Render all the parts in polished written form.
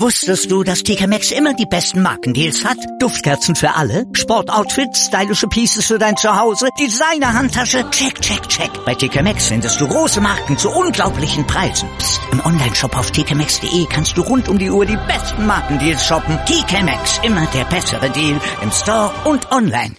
Wusstest du, dass TK Maxx immer die besten Markendeals hat? Duftkerzen für alle, Sportoutfits, stylische Pieces für dein Zuhause, Designer-Handtasche, check, check, check. Bei TK Maxx findest du große Marken zu unglaublichen Preisen. Psst. Im Onlineshop auf tkmaxx.de kannst du rund um die Uhr die besten Markendeals shoppen. TK Maxx, immer der bessere Deal im Store und online.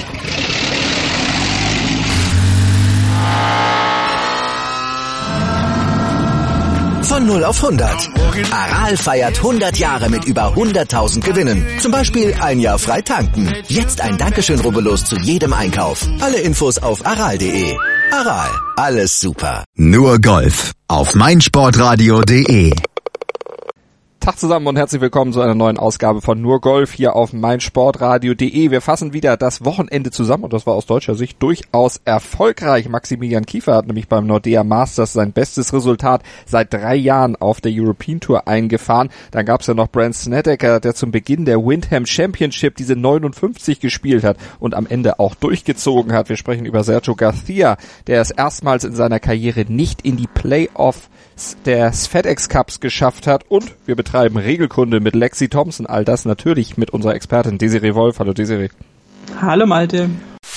Von 0 auf 100. Aral feiert 100 Jahre mit über 100.000 Gewinnen. Zum Beispiel ein Jahr frei tanken. Jetzt ein Dankeschön, rubbellos zu jedem Einkauf. Alle Infos auf aral.de. Aral, alles super. Nur Golf auf meinsportradio.de. Tag zusammen und herzlich willkommen zu einer neuen Ausgabe von Nur Golf hier auf meinsportradio.de. Wir fassen wieder das Wochenende zusammen und das war aus deutscher Sicht durchaus erfolgreich. Maximilian Kiefer hat nämlich beim Nordea Masters sein bestes Resultat seit 3 Jahren auf der European Tour eingefahren. Dann gab es ja noch Brandt Snedeker, der zum Beginn der Windham Championship diese 59 gespielt hat und am Ende auch durchgezogen hat. Wir sprechen über Sergio Garcia, der es erstmals in seiner Karriere nicht in die Playoffs des FedEx Cups geschafft hat und wir betreiben Regelkunde mit Lexi Thompson. All das natürlich mit unserer Expertin Desiree Wolf. Hallo Desiree. Hallo Malte.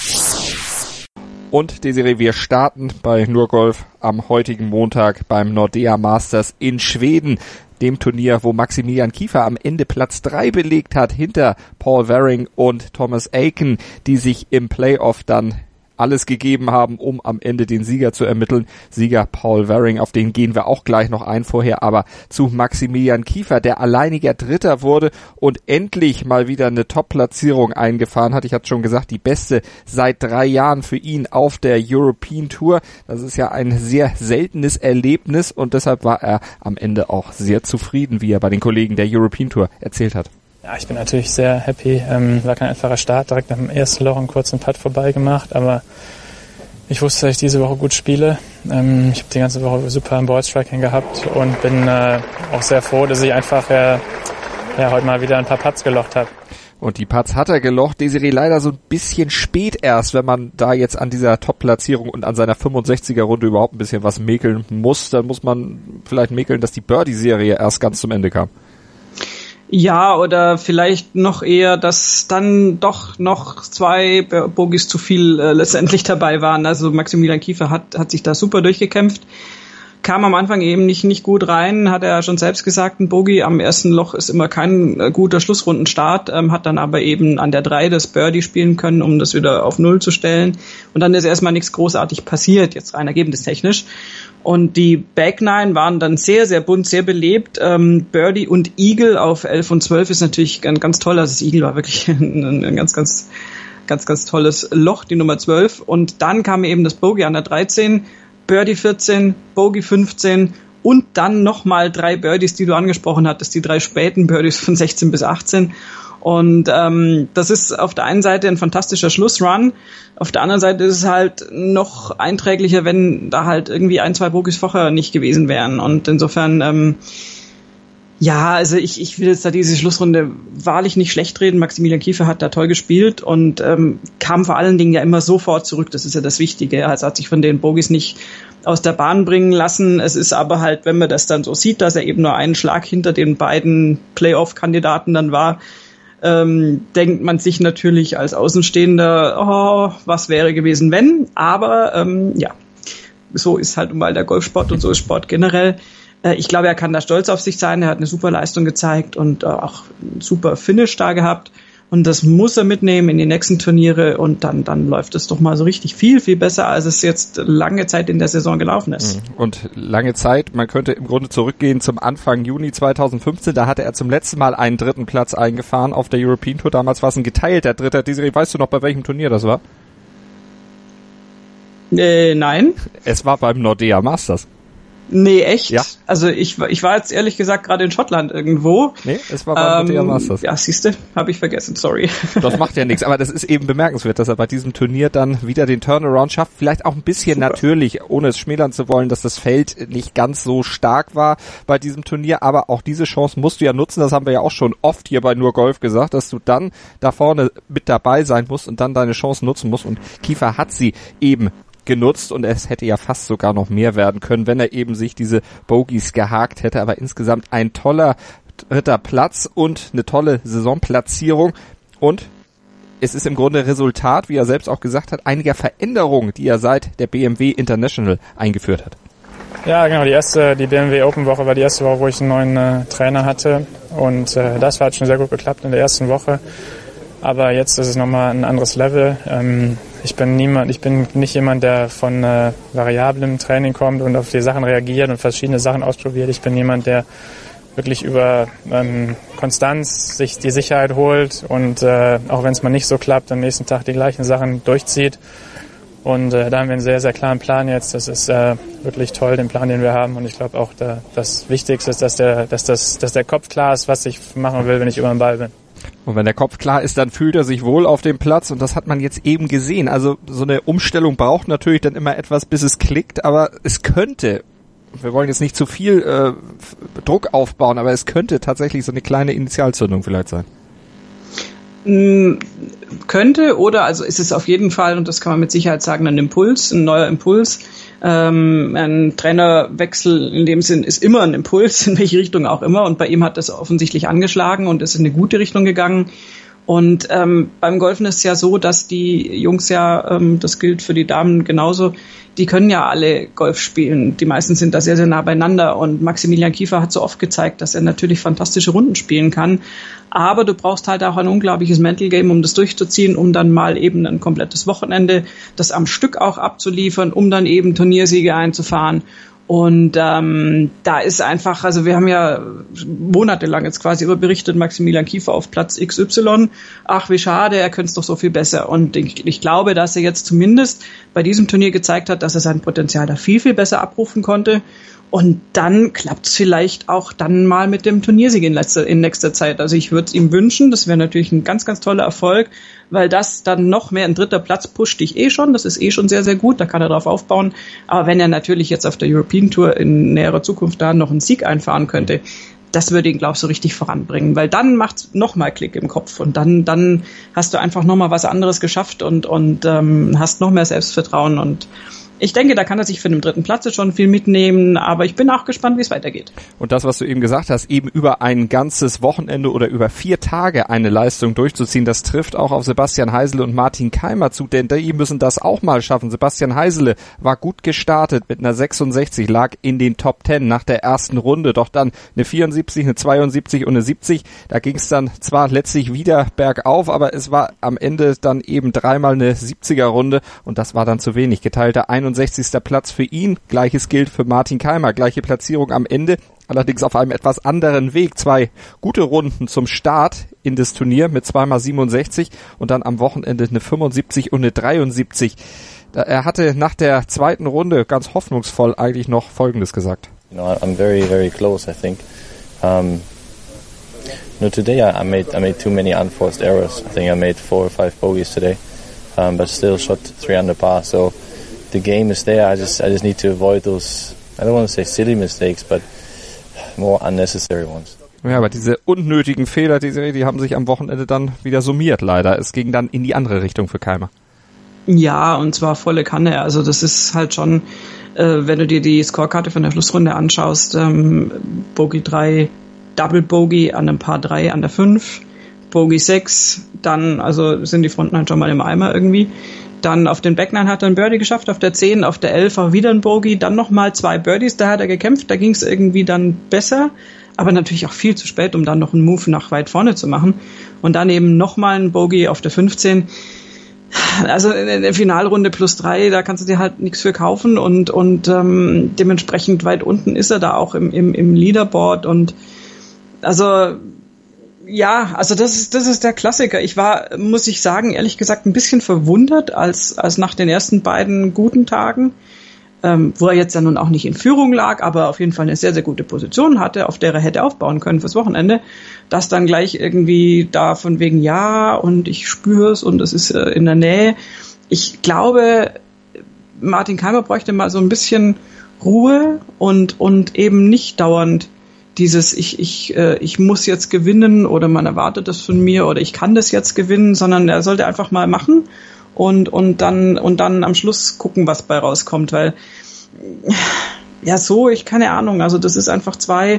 Und Desiree, wir starten bei Nur Golf am heutigen Montag beim Nordea Masters in Schweden, dem Turnier, wo Maximilian Kiefer am Ende Platz 3 belegt hat, hinter Paul Waring und Thomas Aiken, die sich im Playoff dann alles gegeben haben, um am Ende den Sieger zu ermitteln. Sieger Paul Waring, auf den gehen wir auch gleich noch ein vorher, aber zu Maximilian Kiefer, der alleiniger Dritter wurde und endlich mal wieder eine Top-Platzierung eingefahren hat. Ich hatte schon gesagt, die beste seit 3 Jahren für ihn auf der European Tour. Das ist ja ein sehr seltenes Erlebnis und deshalb war er am Ende auch sehr zufrieden, wie er bei den Kollegen der European Tour erzählt hat. Ja, ich bin natürlich sehr happy. War kein einfacher Start, direkt nach dem ersten Loch einen kurzen Putt vorbei gemacht, aber ich wusste, dass ich diese Woche gut spiele. Ich habe die ganze Woche super im Ballstriking gehabt und bin auch sehr froh, dass ich einfach heute mal wieder ein paar Putts gelocht habe. Und die Putts hat er gelocht. Desiree leider so ein bisschen spät erst, wenn man da jetzt an dieser Top-Platzierung und an seiner 65er-Runde überhaupt ein bisschen was mäkeln muss. Dann muss man vielleicht mäkeln, dass die Birdie-Serie erst ganz zum Ende kam. Ja, oder vielleicht noch eher, dass dann doch noch 2 Bogies zu viel letztendlich dabei waren. Also Maximilian Kiefer hat sich da super durchgekämpft. Kam am Anfang eben nicht gut rein, hat er schon selbst gesagt, ein Bogey am ersten Loch ist immer kein guter Schlussrundenstart, hat dann aber eben an der 3 das Birdie spielen können, um das wieder auf 0 zu stellen. Und dann ist erstmal nichts großartig passiert, jetzt rein ergebnistechnisch. Und die Back 9 waren dann sehr, sehr bunt, sehr belebt. Birdie und Eagle auf 11 und 12 ist natürlich ganz toll. Also das Eagle war wirklich ein ganz tolles Loch, die Nummer 12. Und dann kam eben das Bogey an der 13, Birdie 14, Bogey 15 und dann nochmal 3 Birdies, die du angesprochen hattest, die 3 späten Birdies von 16 bis 18. Und das ist auf der einen Seite ein fantastischer Schlussrun, auf der anderen Seite ist es halt noch einträglicher, wenn da halt irgendwie 1, 2 Bogies vorher nicht gewesen wären. Und insofern, also ich will jetzt da diese Schlussrunde wahrlich nicht schlecht reden. Maximilian Kiefer hat da toll gespielt und kam vor allen Dingen ja immer sofort zurück. Das ist ja das Wichtige. Also hat sich von den Bogies nicht aus der Bahn bringen lassen. Es ist aber halt, wenn man das dann so sieht, dass er eben nur einen Schlag hinter den beiden Playoff-Kandidaten dann war, denkt man sich natürlich als Außenstehender, was wäre gewesen, wenn. Aber so ist halt mal der Golfsport und so ist Sport generell. Ich glaube, er kann da stolz auf sich sein. Er hat eine super Leistung gezeigt und auch einen super Finish da gehabt. Und das muss er mitnehmen in die nächsten Turniere und dann läuft es doch mal so richtig viel, viel besser, als es jetzt lange Zeit in der Saison gelaufen ist. Und lange Zeit, man könnte im Grunde zurückgehen zum Anfang Juni 2015, da hatte er zum letzten Mal einen 3. Platz eingefahren auf der European Tour. Damals war es ein geteilter 3. Desiree, weißt du noch, bei welchem Turnier das war? Nein. Es war beim Nordea Masters. Nee, echt? Ja. Also ich war jetzt ehrlich gesagt gerade in Schottland irgendwo. Nee, es war beim Nordea Masters. Ja, siehste, habe ich vergessen, sorry. Das macht ja nichts, aber das ist eben bemerkenswert, dass er bei diesem Turnier dann wieder den Turnaround schafft. Vielleicht auch ein bisschen natürlich, ohne es schmälern zu wollen, dass das Feld nicht ganz so stark war bei diesem Turnier, aber auch diese Chance musst du ja nutzen, das haben wir ja auch schon oft hier bei Nur Golf gesagt, dass du dann da vorne mit dabei sein musst und dann deine Chance nutzen musst und Kiefer hat sie eben genutzt und es hätte ja fast sogar noch mehr werden können, wenn er eben sich diese Bogies gehakt hätte, aber insgesamt ein toller dritter Platz und eine tolle Saisonplatzierung. Und es ist im Grunde Resultat, wie er selbst auch gesagt hat, einiger Veränderungen, die er seit der BMW International eingeführt hat. Ja, genau. Die BMW Open Woche war die erste Woche, wo ich einen neuen Trainer hatte. Und das hat schon sehr gut geklappt in der ersten Woche. Aber jetzt ist es nochmal ein anderes Level. Ich bin nicht jemand, der von variablem Training kommt und auf die Sachen reagiert und verschiedene Sachen ausprobiert. Ich bin jemand, der wirklich über Konstanz sich die Sicherheit holt und auch wenn es mal nicht so klappt, am nächsten Tag die gleichen Sachen durchzieht. Und da haben wir einen sehr, sehr klaren Plan jetzt. Das ist wirklich toll, den Plan, den wir haben. Und ich glaube auch, das Wichtigste ist, dass der Kopf klar ist, was ich machen will, wenn ich über den Ball bin. Und wenn der Kopf klar ist, dann fühlt er sich wohl auf dem Platz und das hat man jetzt eben gesehen. Also so eine Umstellung braucht natürlich dann immer etwas, bis es klickt, aber es könnte, wir wollen jetzt nicht zu viel Druck aufbauen, aber es könnte tatsächlich so eine kleine Initialzündung vielleicht sein. Könnte oder, also ist es auf jeden Fall, und das kann man mit Sicherheit sagen, ein neuer Impuls. Ein Trainerwechsel in dem Sinn ist immer ein Impuls, in welche Richtung auch immer. Und bei ihm hat das offensichtlich angeschlagen und ist in eine gute Richtung gegangen. Und beim Golfen ist es ja so, dass die Jungs ja, das gilt für die Damen genauso, die können ja alle Golf spielen. Die meisten sind da sehr, sehr nah beieinander. Und Maximilian Kiefer hat so oft gezeigt, dass er natürlich fantastische Runden spielen kann. Aber du brauchst halt auch ein unglaubliches Mental Game, um das durchzuziehen, um dann mal eben ein komplettes Wochenende, das am Stück auch abzuliefern, um dann eben Turniersiege einzufahren. Und da ist einfach, also wir haben ja monatelang jetzt quasi über berichtet, Maximilian Kiefer auf Platz XY. Ach, wie schade, er könnte es doch so viel besser. Und ich glaube, dass er jetzt zumindest bei diesem Turnier gezeigt hat, dass er sein Potenzial da viel, viel besser abrufen konnte. Und dann klappt es vielleicht auch dann mal mit dem Turniersieg in nächster Zeit. Also ich würde es ihm wünschen, das wäre natürlich ein ganz, ganz toller Erfolg, weil das dann noch mehr ein dritter Platz pusht dich schon. Das ist schon sehr, sehr gut, da kann er drauf aufbauen. Aber wenn er natürlich jetzt auf der European Tour in näherer Zukunft da noch einen Sieg einfahren könnte, das würde ihn, glaube ich, so richtig voranbringen, weil dann macht's nochmal Klick im Kopf und dann hast du einfach nochmal was anderes geschafft und hast noch mehr Selbstvertrauen und ich denke, da kann er sich für den dritten Platz schon viel mitnehmen, aber ich bin auch gespannt, wie es weitergeht. Und das, was du eben gesagt hast, eben über ein ganzes Wochenende oder über 4 Tage eine Leistung durchzuziehen, das trifft auch auf Sebastian Heisele und Martin Keimer zu, denn die müssen das auch mal schaffen. Sebastian Heisele war gut gestartet mit einer 66, lag in den Top 10 nach der ersten Runde, doch dann eine 74, eine 72 und eine 70. Da ging es dann zwar letztlich wieder bergauf, aber es war am Ende dann eben dreimal eine 70er-Runde und das war dann zu wenig. Geteilter 61. Platz für ihn. Gleiches gilt für Martin Keimer. Gleiche Platzierung am Ende. Allerdings auf einem etwas anderen Weg. 2 gute Runden zum Start in das Turnier mit 2x67 und dann am Wochenende eine 75 und eine 73. Er hatte nach der zweiten Runde ganz hoffnungsvoll eigentlich noch Folgendes gesagt. You know, I'm very, very close, I think. Today I made too many unforced errors. I think I made 4 or 5 bogeys today, but still shot 3 under par. So the game is there. I just need to avoid those, I don't want to say silly mistakes, but more unnecessary ones. Ja, aber diese unnötigen Fehler, die haben sich am Wochenende dann wieder summiert, leider. Es ging dann in die andere Richtung für Keimer. Ja, und zwar volle Kanne. Also das ist halt schon, wenn du dir die Scorekarte von der Schlussrunde anschaust, Bogey 3, Double Bogey an einem Par 3 an der 5, Bogey 6, dann, also sind die Fronten halt schon mal im Eimer irgendwie. Dann auf den Backnine hat er ein Birdie geschafft, auf der 10, auf der 11 auch wieder ein Bogey, dann nochmal 2 Birdies, da hat er gekämpft, da ging es irgendwie dann besser, aber natürlich auch viel zu spät, um dann noch einen Move nach weit vorne zu machen. Und dann eben nochmal ein Bogey auf der 15. Also in der Finalrunde plus 3, da kannst du dir halt nichts für kaufen und dementsprechend weit unten ist er da auch im Leaderboard und also ja, also das ist der Klassiker. Ich war, muss ich sagen, ehrlich gesagt ein bisschen verwundert, als nach den ersten beiden guten Tagen, wo er jetzt ja nun auch nicht in Führung lag, aber auf jeden Fall eine sehr, sehr gute Position hatte, auf der er hätte aufbauen können fürs Wochenende, dass dann gleich irgendwie da von wegen ja und ich spüre es und es ist in der Nähe. Ich glaube, Martin Keimer bräuchte mal so ein bisschen Ruhe und eben nicht dauernd dieses ich muss jetzt gewinnen oder man erwartet das von mir oder ich kann das jetzt gewinnen, sondern er sollte einfach mal machen und dann am Schluss gucken, was bei rauskommt, weil ja so, ich keine Ahnung, also das ist einfach 2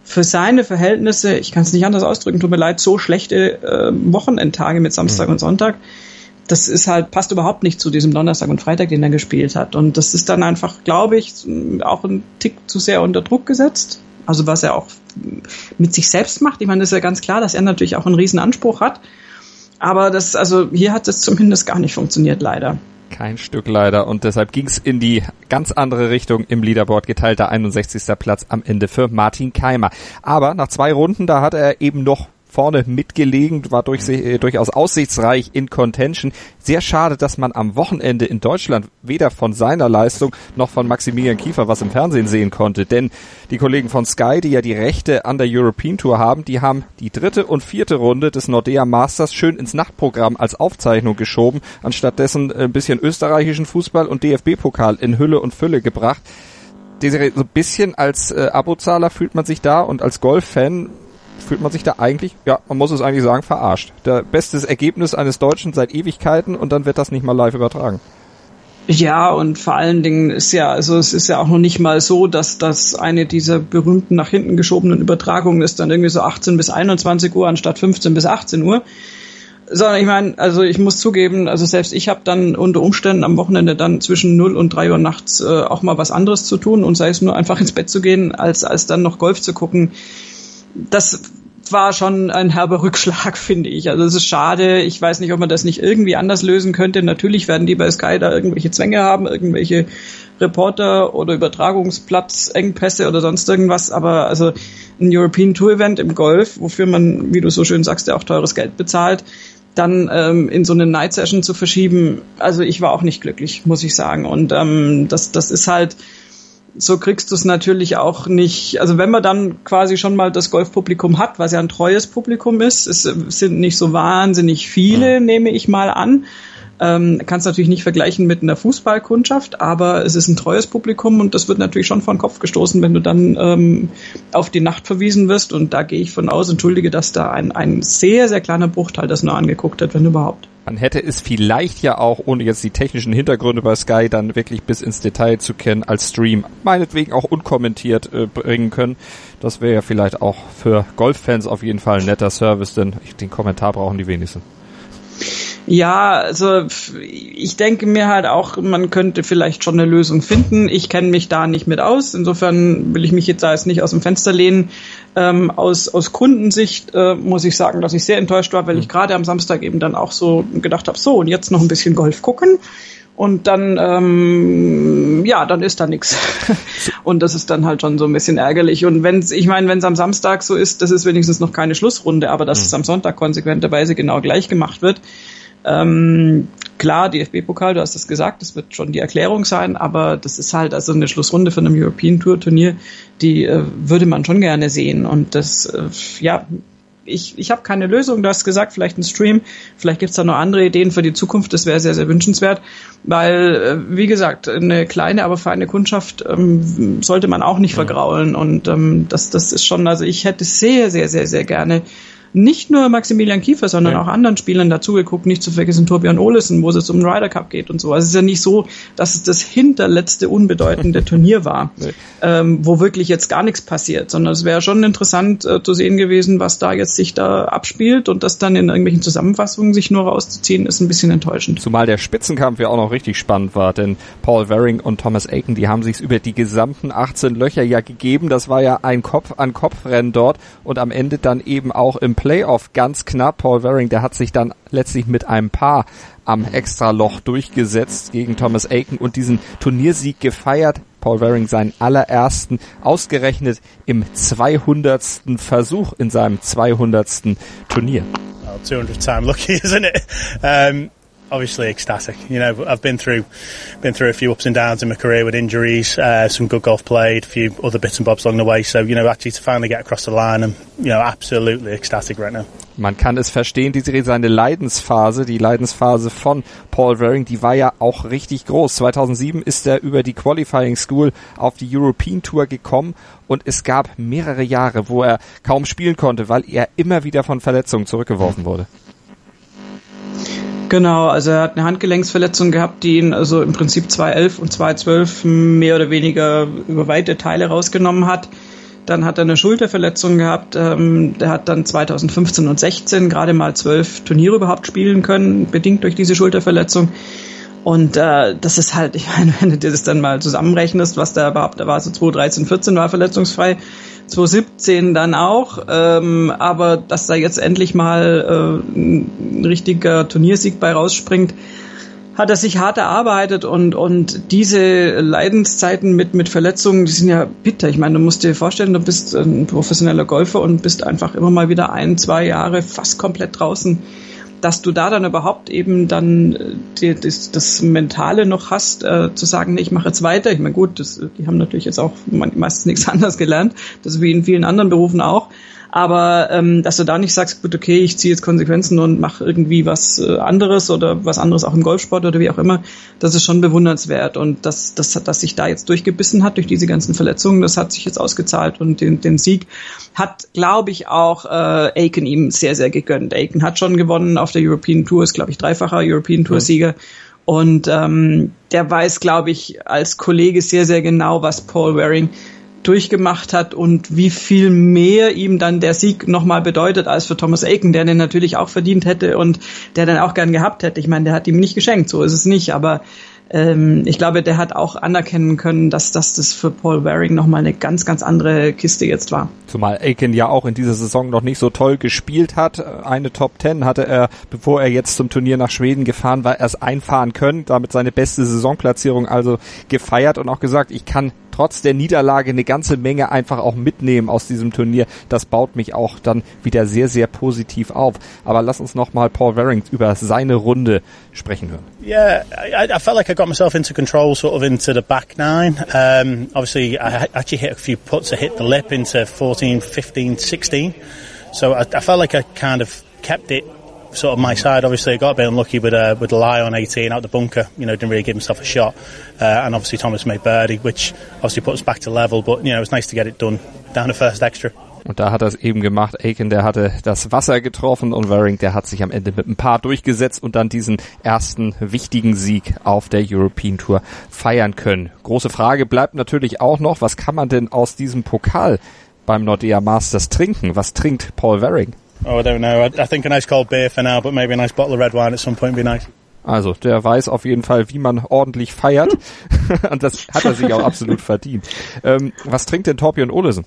für seine Verhältnisse, ich kann es nicht anders ausdrücken, tut mir leid, so schlechte Wochenendtage mit Samstag und Sonntag, das ist halt, passt überhaupt nicht zu diesem Donnerstag und Freitag, den er gespielt hat. Und das ist dann einfach, glaube ich, auch ein Tick zu sehr unter Druck gesetzt. Also was er auch mit sich selbst macht. Ich meine, das ist ja ganz klar, dass er natürlich auch einen riesen Anspruch hat. Aber hier hat es zumindest gar nicht funktioniert, leider. Kein Stück leider. Und deshalb ging es in die ganz andere Richtung im Leaderboard. Geteilter 61. Platz am Ende für Martin Keimer. Aber nach 2 Runden, da hat er eben noch vorne mitgelegen, war durchaus aussichtsreich in Contention. Sehr schade, dass man am Wochenende in Deutschland weder von seiner Leistung noch von Maximilian Kiefer was im Fernsehen sehen konnte. Denn die Kollegen von Sky, die ja die Rechte an der European Tour haben, die haben die 3. und 4. Runde des Nordea Masters schön ins Nachtprogramm als Aufzeichnung geschoben, anstattdessen ein bisschen österreichischen Fußball und DFB-Pokal in Hülle und Fülle gebracht. Desiree, so ein bisschen als Abozahler fühlt man sich da und als Golf-Fan fühlt man sich da eigentlich, ja, man muss es eigentlich sagen, verarscht. Der bestes Ergebnis eines Deutschen seit Ewigkeiten und dann wird das nicht mal live übertragen. Ja, und vor allen Dingen ist ja, also es ist ja auch noch nicht mal so, dass das eine dieser berühmten nach hinten geschobenen Übertragungen ist, dann irgendwie so 18 bis 21 Uhr anstatt 15 bis 18 Uhr. Sondern ich meine, also ich muss zugeben, also selbst ich habe dann unter Umständen am Wochenende dann zwischen 0 und 3 Uhr nachts auch mal was anderes zu tun und sei es nur einfach ins Bett zu gehen, als dann noch Golf zu gucken. Das war schon ein herber Rückschlag, finde ich. Also es ist schade. Ich weiß nicht, ob man das nicht irgendwie anders lösen könnte. Natürlich werden die bei Sky da irgendwelche Zwänge haben, irgendwelche Reporter- oder Übertragungsplatzengpässe oder sonst irgendwas. Aber also ein European Tour Event im Golf, wofür man, wie du so schön sagst, ja auch teures Geld bezahlt, dann in so eine Night Session zu verschieben. Also ich war auch nicht glücklich, muss ich sagen. Und das ist halt, so kriegst du es natürlich auch nicht, also wenn man dann quasi schon mal das Golfpublikum hat, was ja ein treues Publikum ist, es sind nicht so wahnsinnig viele, nehme ich mal an, kannst natürlich nicht vergleichen mit einer Fußballkundschaft, aber es ist ein treues Publikum und das wird natürlich schon vor den Kopf gestoßen, wenn du dann auf die Nacht verwiesen wirst und da gehe ich von aus, entschuldige, dass da ein sehr, sehr kleiner Bruchteil das nur angeguckt hat, wenn überhaupt. Man hätte es vielleicht ja auch, ohne jetzt die technischen Hintergründe bei Sky dann wirklich bis ins Detail zu kennen, als Stream meinetwegen auch unkommentiert bringen können. Das wäre ja vielleicht auch für Golffans auf jeden Fall ein netter Service, denn den Kommentar brauchen die wenigsten. Ja, also ich denke mir halt auch, man könnte vielleicht schon eine Lösung finden. Ich kenne mich da nicht mit aus. Insofern will ich mich jetzt da jetzt nicht aus dem Fenster lehnen. Aus Kundensicht muss ich sagen, dass ich sehr enttäuscht war, weil ich gerade am Samstag eben dann auch so gedacht habe, so und jetzt noch ein bisschen Golf gucken. Und dann, dann ist da nichts. Und das ist dann halt schon so ein bisschen ärgerlich. Und wenn es am Samstag so ist, das ist wenigstens noch keine Schlussrunde, aber dass es am Sonntag konsequenterweise genau gleich gemacht wird. Klar, DFB-Pokal, du hast es gesagt, das wird schon die Erklärung sein, aber das ist halt also eine Schlussrunde von einem European Tour Turnier, die würde man schon gerne sehen. Und das, ich habe keine Lösung, du hast gesagt, vielleicht ein Stream, vielleicht gibt's da noch andere Ideen für die Zukunft, das wäre sehr, sehr wünschenswert, weil, wie gesagt, eine kleine, aber feine Kundschaft sollte man auch nicht vergraulen und das ist schon, also ich hätte sehr, sehr, sehr, sehr gerne nicht nur Maximilian Kiefer, sondern auch anderen Spielern dazugeguckt, nicht zu vergessen Torbjörn Olesen, wo es jetzt um den Ryder Cup geht und so. Also es ist ja nicht so, dass es das hinterletzte unbedeutende Turnier war, wo wirklich jetzt gar nichts passiert, sondern es wäre schon interessant zu sehen gewesen, was da jetzt sich da abspielt und das dann in irgendwelchen Zusammenfassungen sich nur rauszuziehen, ist ein bisschen enttäuschend. Zumal der Spitzenkampf ja auch noch richtig spannend war, denn Paul Waring und Thomas Aiken, die haben sich's über die gesamten 18 Löcher ja gegeben. Das war ja ein Kopf-an-Kopf-Rennen dort und am Ende dann eben auch im Playoff ganz knapp. Paul Waring, der hat sich dann letztlich mit einem Paar am Extraloch durchgesetzt gegen Thomas Aiken und diesen Turniersieg gefeiert. Paul Waring seinen allerersten, ausgerechnet im 200. Versuch in seinem 200. Turnier. Well, 200th time lucky, isn't it? Obviously ecstatic. You know, I've been through a few ups and downs in my career with injuries, some good golf played, a few other bits and bobs along the way. So, you know, actually to finally get across the line, I'm, you know, absolutely ecstatic right now. Man kann es verstehen, seine Leidensphase, die Leidensphase von Paul Waring, die war ja auch richtig groß. 2007 ist er über die Qualifying School auf die European Tour gekommen und es gab mehrere Jahre, wo er kaum spielen konnte, weil er immer wieder von Verletzungen zurückgeworfen wurde. Genau, also er hat eine Handgelenksverletzung gehabt, die ihn also im Prinzip 2011 und 2012 mehr oder weniger über weite Teile rausgenommen hat. Dann hat er eine Schulterverletzung gehabt. Der hat dann 2015 und 16 gerade mal 12 Turniere überhaupt spielen können, bedingt durch diese Schulterverletzung. Und das ist halt, ich meine, wenn du dir das dann mal zusammenrechnest, was da überhaupt, da war so 2013, 14 war verletzungsfrei, 2017 dann auch, aber dass da jetzt endlich mal ein richtiger Turniersieg bei rausspringt, hat er sich hart erarbeitet und diese Leidenszeiten mit Verletzungen, die sind ja bitter. Ich meine, du musst dir vorstellen, du bist ein professioneller Golfer und bist einfach immer mal wieder 1-2 Jahre fast komplett draußen. Dass du da dann überhaupt eben dann das Mentale noch hast, zu sagen, nee, ich mache jetzt weiter. Ich meine, gut, die haben natürlich jetzt auch meistens nichts anderes gelernt. Das ist wie in vielen anderen Berufen auch. Aber dass du da nicht sagst, gut, okay, ich ziehe jetzt Konsequenzen und mache irgendwie was anderes oder was anderes auch im Golfsport oder wie auch immer, das ist schon bewundernswert. Und dass sich da jetzt durchgebissen hat durch diese ganzen Verletzungen, das hat sich jetzt ausgezahlt. Und den Sieg hat, glaube ich, auch Aiken ihm sehr, sehr gegönnt. Aiken hat schon gewonnen auf der European Tour, ist, glaube ich, dreifacher European Tour-Sieger. Und der weiß, glaube ich, als Kollege sehr, sehr genau, was Paul Waring durchgemacht hat und wie viel mehr ihm dann der Sieg nochmal bedeutet als für Thomas Aiken, der den natürlich auch verdient hätte und der dann auch gern gehabt hätte. Ich meine, der hat ihm nicht geschenkt, so ist es nicht, aber ich glaube, der hat auch anerkennen können, dass das für Paul Waring nochmal eine ganz, ganz andere Kiste jetzt war. Zumal Aiken ja auch in dieser Saison noch nicht so toll gespielt hat. Eine Top 10 hatte er, bevor er jetzt zum Turnier nach Schweden gefahren war, erst einfahren können, damit seine beste Saisonplatzierung also gefeiert und auch gesagt, ich kann trotz der Niederlage eine ganze Menge einfach auch mitnehmen aus diesem Turnier. Das baut mich auch dann wieder sehr, sehr positiv auf. Aber lass uns nochmal Paul Waring über seine Runde sprechen hören. Yeah, I felt like I got myself into control, sort of into the back nine. Obviously, I actually hit a few putts. I hit the lip into 14, 15, 16. So I felt like I kind of kept it sort of my side. Obviously, I got a bit unlucky with a lie on 18 out the bunker. You know, didn't really give himself a shot. And obviously, Thomas made birdie, which obviously put us back to level. But you know, it was nice to get it done down the first extra. Und da hat er es eben gemacht. Aiken, der hatte das Wasser getroffen und Waring, der hat sich am Ende mit ein paar durchgesetzt und dann diesen ersten wichtigen Sieg auf der European Tour feiern können. Große Frage bleibt natürlich auch noch, was kann man denn aus diesem Pokal beim Nordea Masters trinken? Was trinkt Paul Waring? Oh, I don't know. I think a nice cold beer for now, but maybe a nice bottle of red wine at some point would be nice. Also, der weiß auf jeden Fall, wie man ordentlich feiert. Und das hat er sich auch absolut verdient. Was trinkt denn Thorbjørn Olesen?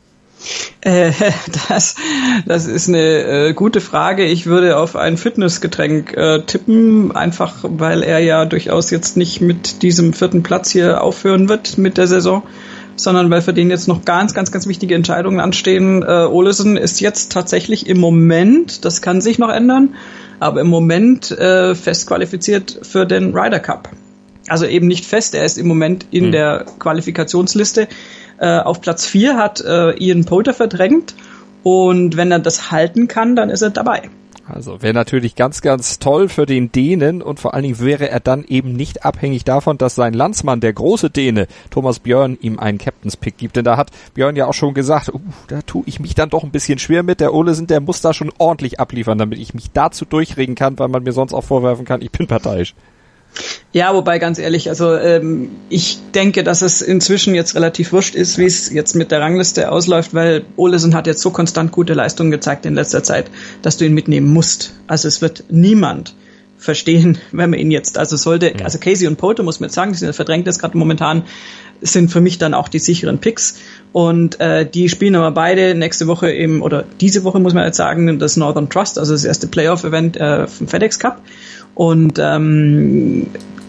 Das ist eine gute Frage. Ich würde auf ein Fitnessgetränk tippen, einfach weil er ja durchaus jetzt nicht mit diesem 4. Platz hier aufhören wird mit der Saison, sondern weil für den jetzt noch ganz, ganz, ganz wichtige Entscheidungen anstehen. Olesen ist jetzt tatsächlich im Moment, das kann sich noch ändern, aber im Moment fest qualifiziert für den Ryder Cup. Also eben nicht fest, er ist im Moment in der Qualifikationsliste. Auf Platz 4 hat Ian Poulter verdrängt und wenn er das halten kann, dann ist er dabei. Also wäre natürlich ganz, ganz toll für den Dänen und vor allen Dingen wäre er dann eben nicht abhängig davon, dass sein Landsmann, der große Däne, Thomas Björn, ihm einen Captain's-Pick gibt. Denn da hat Björn ja auch schon gesagt, da tue ich mich dann doch ein bisschen schwer mit. Der Olesen, der muss da schon ordentlich abliefern, damit ich mich dazu durchregen kann, weil man mir sonst auch vorwerfen kann, ich bin parteiisch. Ja, wobei ganz ehrlich, also ich denke, dass es inzwischen jetzt relativ wurscht ist, wie es jetzt mit der Rangliste ausläuft, weil Olesen hat jetzt so konstant gute Leistungen gezeigt in letzter Zeit, dass du ihn mitnehmen musst. Also es wird niemand verstehen, wenn man ihn jetzt, also Casey und Poulter, muss man jetzt sagen, die sind verdrängt jetzt gerade momentan, sind für mich dann auch die sicheren Picks und die spielen aber beide nächste Woche oder diese Woche muss man jetzt sagen, das Northern Trust, also das erste Playoff-Event vom FedEx Cup. Und dann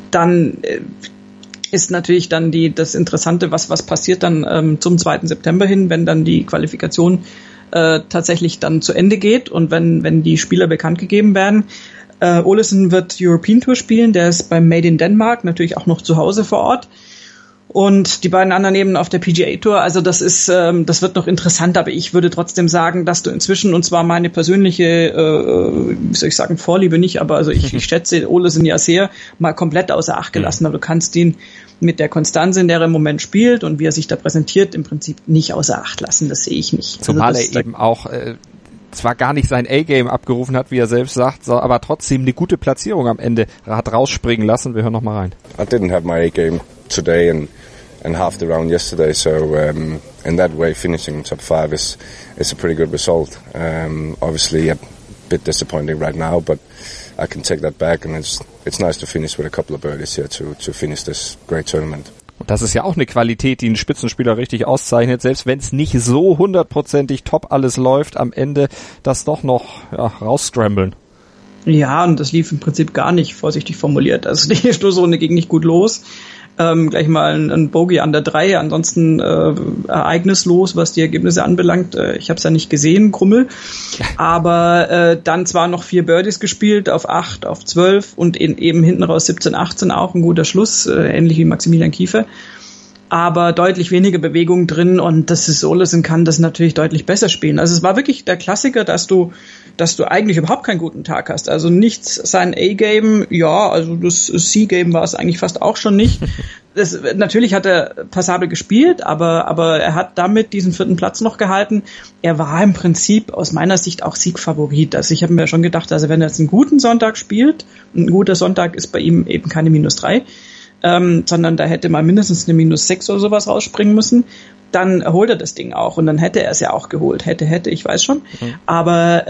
ist natürlich dann das Interessante, was passiert dann zum 2. September hin, wenn dann die Qualifikation tatsächlich dann zu Ende geht und wenn die Spieler bekannt gegeben werden. Olesen wird European Tour spielen, der ist beim Made in Denmark, natürlich auch noch zu Hause vor Ort. Und die beiden anderen eben auf der PGA Tour, also das wird noch interessant, aber ich würde trotzdem sagen, dass du inzwischen, und zwar meine persönliche, Vorliebe nicht, aber also ich schätze Olesen ja sehr, mal komplett außer Acht gelassen, aber du kannst ihn mit der Konstanz, in der er im Moment spielt und wie er sich da präsentiert, im Prinzip nicht außer Acht lassen, das sehe ich nicht. Zumal er eben auch zwar gar nicht sein A-Game abgerufen hat, wie er selbst sagt, aber trotzdem eine gute Platzierung am Ende hat rausspringen lassen. Wir hören noch mal rein. I didn't have my A-game today and half the round yesterday. So in that way, finishing in top 5 is a pretty good result. Obviously, a bit disappointing right now, but I can take that back, and it's nice to finish with a couple of birdies here to finish this great tournament. Und das ist ja auch eine Qualität, die einen Spitzenspieler richtig auszeichnet, selbst wenn es nicht so 100%ig top alles läuft, am Ende das doch noch rausscramblen. Ja, und das lief im Prinzip gar nicht, vorsichtig formuliert. Also die Stoßrunde ging nicht gut los. Gleich mal ein Bogey an der 3, ansonsten ereignislos, was die Ergebnisse anbelangt. Ich habe es ja nicht gesehen, Grummel. Aber dann zwar noch 4 Birdies gespielt, auf 8, auf 12 und eben hinten raus 17, 18 auch ein guter Schluss, ähnlich wie Maximilian Kiefer. Aber deutlich weniger Bewegung drin, und das ist Olesen kann das natürlich deutlich besser spielen. Also es war wirklich der Klassiker, dass du eigentlich überhaupt keinen guten Tag hast. Also nichts sein A-Game, ja, also das C-Game war es eigentlich fast auch schon nicht. Natürlich hat er passabel gespielt, aber er hat damit diesen 4. Platz noch gehalten. Er war im Prinzip aus meiner Sicht auch Siegfavorit. Also ich habe mir schon gedacht, also wenn er jetzt einen guten Sonntag spielt, ein guter Sonntag ist bei ihm eben keine -3, sondern da hätte mal mindestens eine -6 oder sowas rausspringen müssen, dann holt er das Ding auch, und dann hätte er es ja auch geholt. Hätte, ich weiß schon. Aber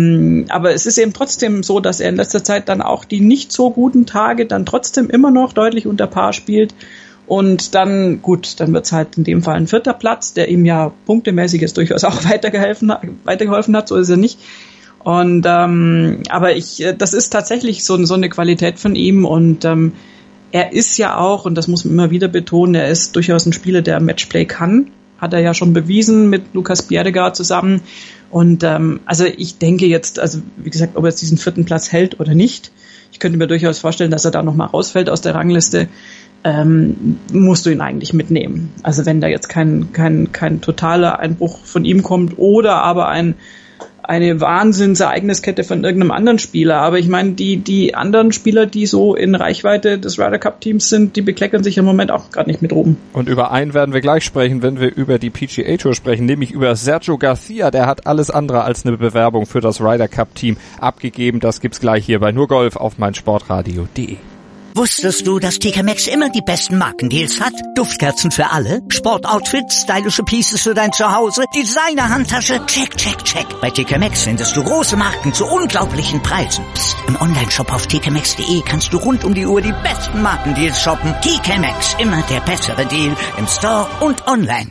es ist eben trotzdem so, dass er in letzter Zeit dann auch die nicht so guten Tage dann trotzdem immer noch deutlich unter Par spielt. Und dann, gut, dann wird's halt in dem Fall ein 4. Platz, der ihm ja punktemäßig jetzt durchaus auch weitergeholfen hat, so ist er nicht. Und aber das ist tatsächlich so eine Qualität von ihm, und er ist ja auch, und das muss man immer wieder betonen, er ist durchaus ein Spieler, der Matchplay kann. Hat er ja schon bewiesen mit Lukas Bjerregaard zusammen. Und also ich denke jetzt, also wie gesagt, ob er jetzt diesen 4. Platz hält oder nicht, ich könnte mir durchaus vorstellen, dass er da nochmal rausfällt aus der Rangliste, musst du ihn eigentlich mitnehmen. Also wenn da jetzt kein totaler Einbruch von ihm kommt oder aber eine Wahnsinnsereigniskette von irgendeinem anderen Spieler. Aber ich meine, die anderen Spieler, die so in Reichweite des Ryder Cup Teams sind, die bekleckern sich im Moment auch gerade nicht mit oben. Und über einen werden wir gleich sprechen, wenn wir über die PGA Tour sprechen, nämlich über Sergio Garcia. Der hat alles andere als eine Bewerbung für das Ryder Cup Team abgegeben. Das gibt's gleich hier bei Nur Golf auf meinsportradio.de. Wusstest du, dass TK Maxx immer die besten Markendeals hat? Duftkerzen für alle, Sportoutfits, stylische Pieces für dein Zuhause, Designer-Handtasche, check, check, check. Bei TK Maxx findest du große Marken zu unglaublichen Preisen. Psst. Im Onlineshop auf tkmaxx.de kannst du rund um die Uhr die besten Markendeals shoppen. TK Maxx, immer der bessere Deal im Store und online.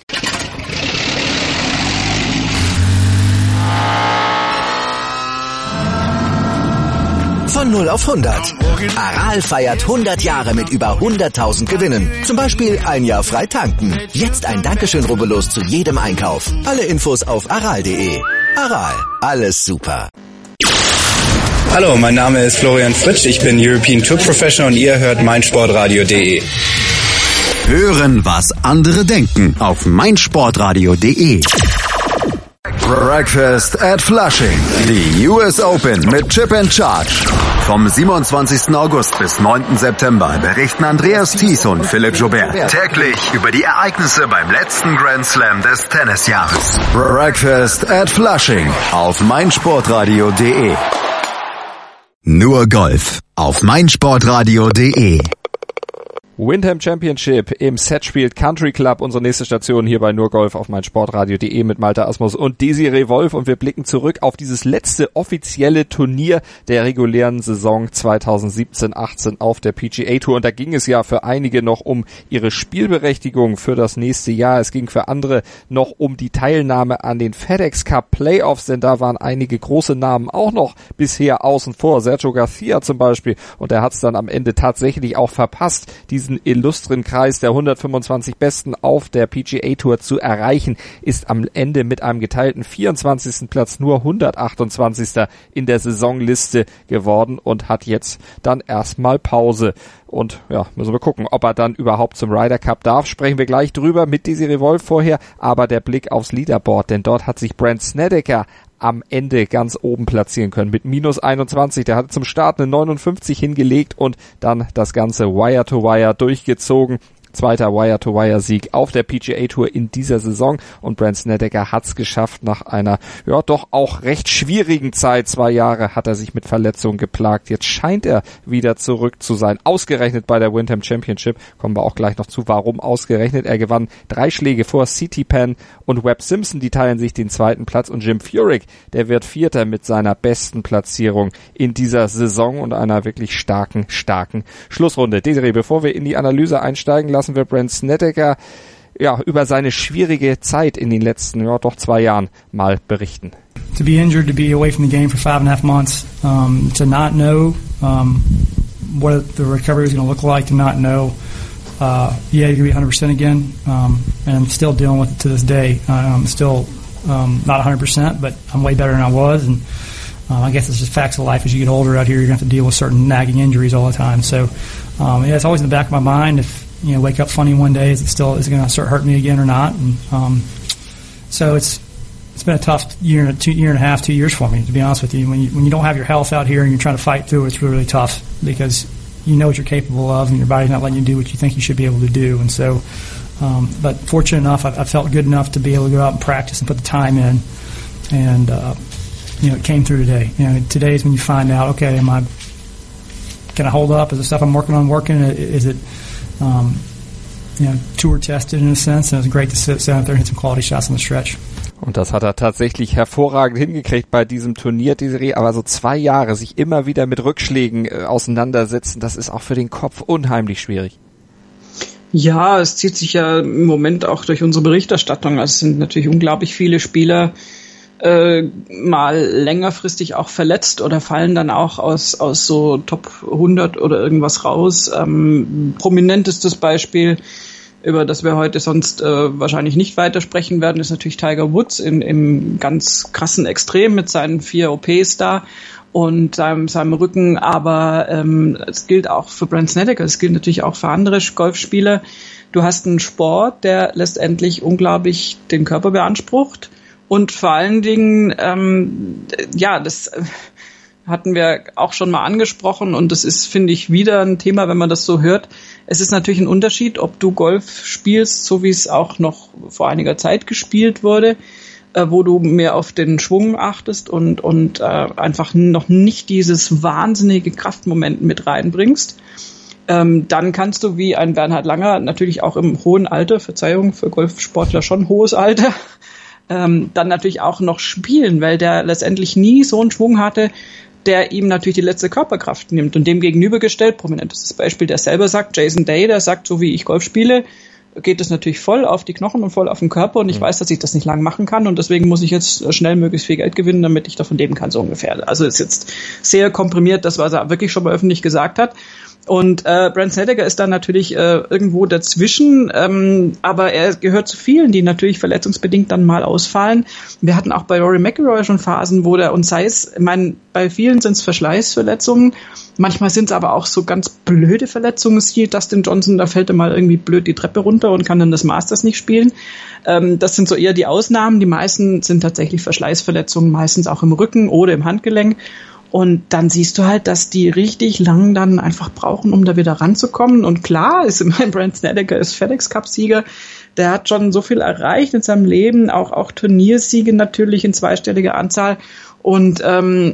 Von 0 auf 100. Aral feiert 100 Jahre mit über 100.000 Gewinnen. Zum Beispiel ein Jahr frei tanken. Jetzt ein Dankeschön, rubbellos zu jedem Einkauf. Alle Infos auf aral.de. Aral, alles super. Hallo, mein Name ist Florian Fritsch. Ich bin European Tour Professional und ihr hört meinsportradio.de. Hören, was andere denken auf meinsportradio.de. Breakfast at Flushing. Die US Open mit Chip and Charge. Vom 27. August bis 9. September berichten Andreas Thies und Philipp Joubert täglich über die Ereignisse beim letzten Grand Slam des Tennisjahres. Breakfast at Flushing auf meinsportradio.de. Nur Golf auf meinsportradio.de. Windham Championship im Sedgefield Country Club, unsere nächste Station hier bei Nur Golf auf meinsportradio.de mit Malte Asmus und Desiree Wolf, und wir blicken zurück auf dieses letzte offizielle Turnier der regulären Saison 2017-18 auf der PGA Tour, und da ging es ja für einige noch um ihre Spielberechtigung für das nächste Jahr. Es ging für andere noch um die Teilnahme an den FedEx Cup Playoffs, denn da waren einige große Namen auch noch bisher außen vor, Sergio Garcia zum Beispiel, und er hat es dann am Ende tatsächlich auch verpasst, diesen illustren Kreis der 125 Besten auf der PGA Tour zu erreichen, ist am Ende mit einem geteilten 24. Platz nur 128. in der Saisonliste geworden und hat jetzt dann erstmal Pause. Und ja, müssen wir gucken, ob er dann überhaupt zum Ryder Cup darf. Sprechen wir gleich drüber mit Desiree Wolf vorher, aber der Blick aufs Leaderboard, denn dort hat sich Brandt Snedeker am Ende ganz oben platzieren können mit -21. Der hatte zum Start eine 59 hingelegt und dann das Ganze Wire to Wire durchgezogen. zweiter Wire-to-Wire-Sieg auf der PGA-Tour in dieser Saison und Brandt Snedeker hat's geschafft nach einer, ja, doch auch recht schwierigen Zeit. 2 Jahre hat er sich mit Verletzungen geplagt. Jetzt scheint er wieder zurück zu sein. Ausgerechnet bei der Wyndham Championship. Kommen wir auch gleich noch zu, warum ausgerechnet. Er gewann 3 Schläge vor CT Penn und Webb Simpson. Die teilen sich den 2. Platz und Jim Furyk, der wird 4. mit seiner besten Platzierung in dieser Saison und einer wirklich starken Schlussrunde. Desiree, bevor wir in die Analyse einsteigen, lassen wir Brandt Snedeker über seine schwierige Zeit in den letzten, doch 2 Jahren mal berichten. To be injured, to be away from the game for 5.5 months, to not know what the recovery was going to look like, to not know, you're going to be 100% again, and I'm still dealing with it to this day. I'm still not 100%, but I'm way better than I was, and I guess it's just facts of life. As you get older out here, you're going to have to deal with certain nagging injuries all the time. So, it's always in the back of my mind. If wake up funny one day, is it going to start hurting me again or not? And so it's been a tough year and a half, 2 years for me, to be honest with you. When you don't have your health out here and you're trying to fight through, it's really, really tough because you know what you're capable of, and your body's not letting you do what you think you should be able to do. And so, but fortunate enough, I felt good enough to be able to go out and practice and put the time in, and it came through today. Today is when you find out, okay, can I hold up? Is the stuff I'm working on working? Is it, tour tested in a sense? And it was great to sit out there and hit some quality shots on the stretch. Und das hat er tatsächlich hervorragend hingekriegt bei diesem Turnier, Desiree. Aber so 2 Jahre sich immer wieder mit Rückschlägen auseinandersetzen, das ist auch für den Kopf unheimlich schwierig. Ja, es zieht sich ja im Moment auch durch unsere Berichterstattung. Also es sind natürlich unglaublich viele Spieler mal längerfristig auch verletzt oder fallen dann auch aus so Top 100 oder irgendwas raus. Prominentestes Beispiel, über das wir heute sonst wahrscheinlich nicht weitersprechen werden, ist natürlich Tiger Woods im ganz krassen Extrem mit seinen 4 OPs da und seinem Rücken. Aber es gilt auch für Brandt Snedeker, es gilt natürlich auch für andere Golfspieler. Du hast einen Sport, der letztendlich unglaublich den Körper beansprucht. Und vor allen Dingen, das hatten wir auch schon mal angesprochen und das ist, finde ich, wieder ein Thema, wenn man das so hört. Es ist natürlich ein Unterschied, ob du Golf spielst, so wie es auch noch vor einiger Zeit gespielt wurde, wo du mehr auf den Schwung achtest und einfach noch nicht dieses wahnsinnige Kraftmoment mit reinbringst. Dann kannst du wie ein Bernhard Langer natürlich auch im hohen Alter, Verzeihung, für Golfsportler schon hohes Alter, dann natürlich auch noch spielen, weil der letztendlich nie so einen Schwung hatte, der ihm natürlich die letzte Körperkraft nimmt. Und dem gegenübergestellt, prominentes Beispiel, der selber sagt, Jason Day, der sagt, so wie ich Golf spiele, geht es natürlich voll auf die Knochen und voll auf den Körper und ich weiß, dass ich das nicht lang machen kann und deswegen muss ich jetzt schnell möglichst viel Geld gewinnen, damit ich davon leben kann, so ungefähr. Also ist jetzt sehr komprimiert, das, was er wirklich schon mal öffentlich gesagt hat. Und Brandt Snedeker ist dann natürlich irgendwo dazwischen, aber er gehört zu vielen, die natürlich verletzungsbedingt dann mal ausfallen. Wir hatten auch bei Rory McIlroy schon Phasen, wo und sei es, bei vielen sind es Verschleißverletzungen, manchmal sind es aber auch so ganz blöde Verletzungen, siehe Dustin Johnson, da fällt er mal irgendwie blöd die Treppe runter und kann dann das Masters nicht spielen. Das sind so eher die Ausnahmen, die meisten sind tatsächlich Verschleißverletzungen, meistens auch im Rücken oder im Handgelenk. Und dann siehst du halt, dass die richtig lang dann einfach brauchen, um da wieder ranzukommen. Und klar, Brandt Snedeker ist FedEx-Cup-Sieger. Der hat schon so viel erreicht in seinem Leben, auch Turniersiege natürlich in zweistelliger Anzahl. Und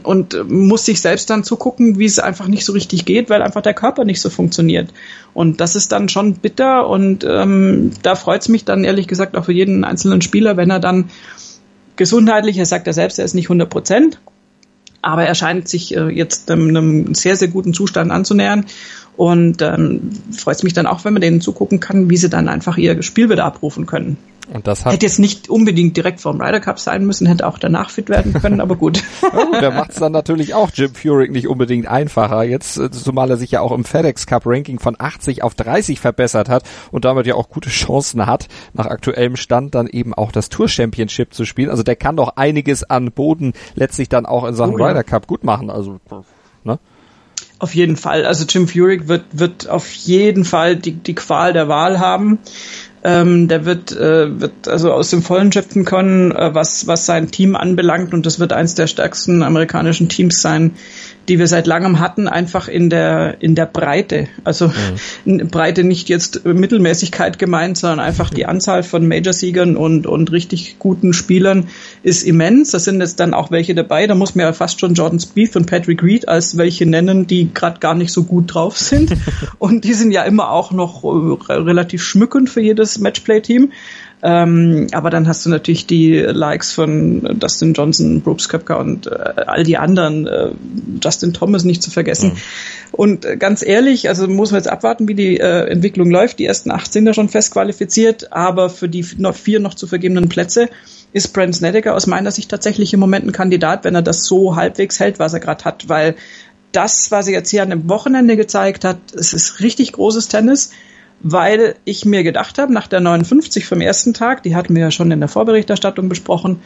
muss sich selbst dann zugucken, wie es einfach nicht so richtig geht, weil einfach der Körper nicht so funktioniert. Und das ist dann schon bitter. Und da freut's mich dann ehrlich gesagt auch für jeden einzelnen Spieler, wenn er dann gesundheitlich, er sagt ja selbst, er ist nicht 100%. Aber er scheint sich jetzt einem sehr, sehr guten Zustand anzunähern. Und freut es mich dann auch, wenn man denen zugucken kann, wie sie dann einfach ihr Spiel wieder abrufen können. Und das hätte jetzt nicht unbedingt direkt vorm Ryder Cup sein müssen, hätte auch danach fit werden können, aber gut. Ja, der macht es dann natürlich auch Jim Furyk nicht unbedingt einfacher. Jetzt, zumal er sich ja auch im FedEx Cup Ranking von 80 auf 30 verbessert hat und damit ja auch gute Chancen hat, nach aktuellem Stand dann eben auch das Tour Championship zu spielen. Also der kann doch einiges an Boden letztlich dann auch in Sachen Ryder Cup gut machen. Also, ne? Auf jeden Fall. Also Jim Furyk wird auf jeden Fall die Qual der Wahl haben. Der wird also aus dem Vollen schöpfen können, was sein Team anbelangt, und das wird eins der stärksten amerikanischen Teams sein, die wir seit langem hatten, einfach in der Breite. Also Breite nicht jetzt Mittelmäßigkeit gemeint, sondern einfach die Anzahl von Major-Siegern und richtig guten Spielern ist immens. Da sind jetzt dann auch welche dabei, da muss man ja fast schon Jordan Spieth und Patrick Reed als welche nennen, die gerade gar nicht so gut drauf sind. Und die sind ja immer auch noch relativ schmückend für jedes Matchplay-Team. Aber dann hast du natürlich die Likes von Dustin Johnson, Brooks Koepka und all die anderen, Justin Thomas nicht zu vergessen. Und ganz ehrlich, also muss man jetzt abwarten, wie die Entwicklung läuft. Die ersten 8 sind ja schon fest qualifiziert, aber für die 4 noch zu vergebenen Plätze ist Brandt Snedeker aus meiner Sicht tatsächlich im Moment ein Kandidat, wenn er das so halbwegs hält, was er gerade hat, weil das, was er jetzt hier an dem Wochenende gezeigt hat, es ist richtig großes Tennis, weil ich mir gedacht habe, nach der 59 vom ersten Tag, die hatten wir ja schon in der Vorberichterstattung besprochen,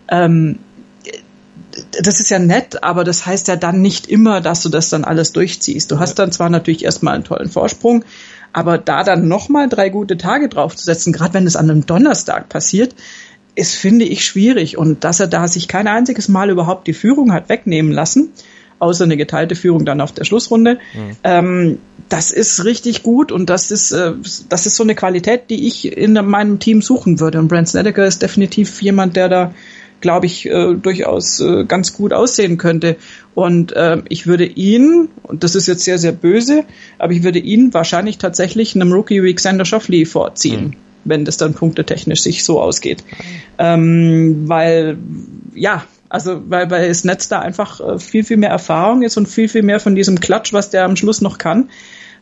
das ist ja nett, aber das heißt ja dann nicht immer, dass du das dann alles durchziehst. Du hast dann zwar natürlich erstmal einen tollen Vorsprung, aber da dann nochmal 3 gute Tage draufzusetzen, gerade wenn es an einem Donnerstag passiert, ist, finde ich, schwierig. Und dass er da sich kein einziges Mal überhaupt die Führung hat wegnehmen lassen, außer eine geteilte Führung dann auf der Schlussrunde, das ist richtig gut, und das ist so eine Qualität, die ich in meinem Team suchen würde. Und Brandt Snedeker ist definitiv jemand, der da, glaube ich, durchaus ganz gut aussehen könnte. Und ich würde ihn, und das ist jetzt sehr, sehr böse, aber ich würde ihn wahrscheinlich tatsächlich einem Rookie wie Xander Schauffele vorziehen, wenn das dann punktetechnisch sich so ausgeht. Weil das Netz da einfach viel, viel mehr Erfahrung ist und viel, viel mehr von diesem Klatsch, was der am Schluss noch kann.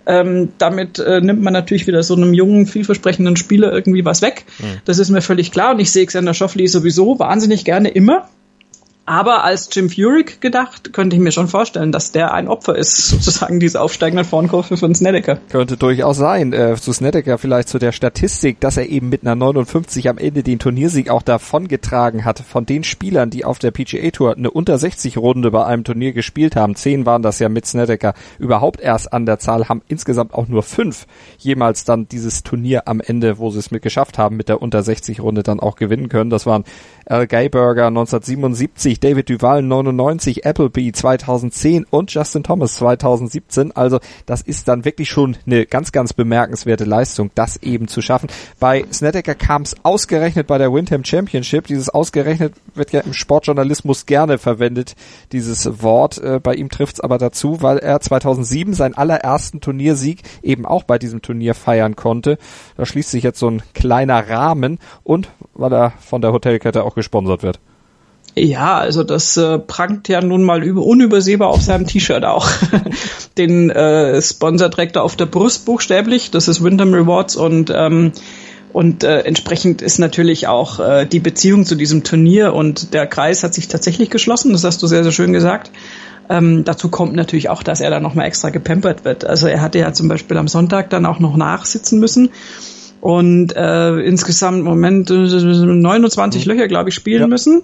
Damit nimmt man natürlich wieder so einem jungen, vielversprechenden Spieler irgendwie was weg. Das ist mir völlig klar, und ich sehe Xander Schauffele sowieso wahnsinnig gerne immer. Aber als Jim Furyk gedacht, könnte ich mir schon vorstellen, dass der ein Opfer ist, sozusagen diese aufsteigenden Formkurve von Snedeker. Könnte durchaus sein. Zu Snedeker vielleicht zu der Statistik, dass er eben mit einer 59 am Ende den Turniersieg auch davongetragen hat. Von den Spielern, die auf der PGA Tour eine Unter-60-Runde bei einem Turnier gespielt haben, 10 waren das ja mit Snedeker überhaupt erst an der Zahl, haben insgesamt auch nur 5 jemals dann dieses Turnier am Ende, wo sie es mit geschafft haben, mit der Unter-60-Runde dann auch gewinnen können. Das waren Al Geiberger 1977, David Duval 99, Appleby 2010 und Justin Thomas 2017. Also das ist dann wirklich schon eine ganz, ganz bemerkenswerte Leistung, das eben zu schaffen. Bei Snedeker kam es ausgerechnet bei der Wyndham Championship. Dieses ausgerechnet wird ja im Sportjournalismus gerne verwendet, dieses Wort. Bei ihm trifft es aber dazu, weil er 2007 seinen allerersten Turniersieg eben auch bei diesem Turnier feiern konnte. Da schließt sich jetzt so ein kleiner Rahmen, und weil er von der Hotelkette auch gesponsert wird. Ja, also das prangt ja nun mal unübersehbar auf seinem T-Shirt auch. Den Sponsor trägt er auf der Brust buchstäblich, das ist Wyndham Rewards, und entsprechend ist natürlich auch die Beziehung zu diesem Turnier, und der Kreis hat sich tatsächlich geschlossen, das hast du sehr, sehr schön gesagt. Dazu kommt natürlich auch, dass er dann nochmal extra gepampert wird. Also er hatte ja zum Beispiel am Sonntag dann auch noch nachsitzen müssen und insgesamt im Moment 29 Löcher, glaube ich, spielen müssen.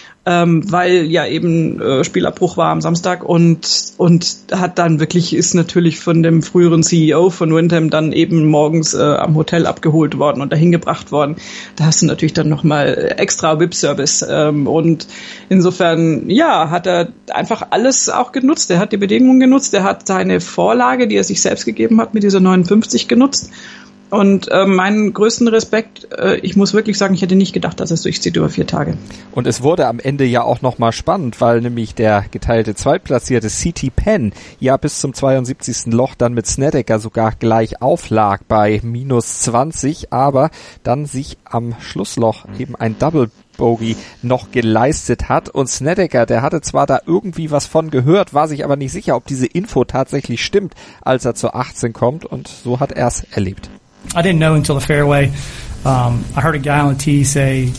Weil ja eben Spielabbruch war am Samstag, und hat dann wirklich, ist natürlich von dem früheren CEO von Wyndham dann eben morgens am Hotel abgeholt worden und dahin gebracht worden. Da hast du natürlich dann nochmal extra VIP-Service, und insofern, ja, hat er einfach alles auch genutzt. Er hat die Bedingungen genutzt, er hat seine Vorlage, die er sich selbst gegeben hat, mit dieser 59 genutzt. Und meinen größten Respekt, ich muss wirklich sagen, ich hätte nicht gedacht, dass es durchzieht über 4 Tage. Und es wurde am Ende ja auch nochmal spannend, weil nämlich der geteilte Zweitplatzierte C.T. Penn ja bis zum 72. Loch dann mit Snedeker sogar gleich auflag bei -20, aber dann sich am Schlussloch eben ein Double Bogey noch geleistet hat. Und Snedeker, der hatte zwar da irgendwie was von gehört, war sich aber nicht sicher, ob diese Info tatsächlich stimmt, als er zur 18 kommt, und so hat er es erlebt. I didn't know until the fairway. I heard a guy on the tee say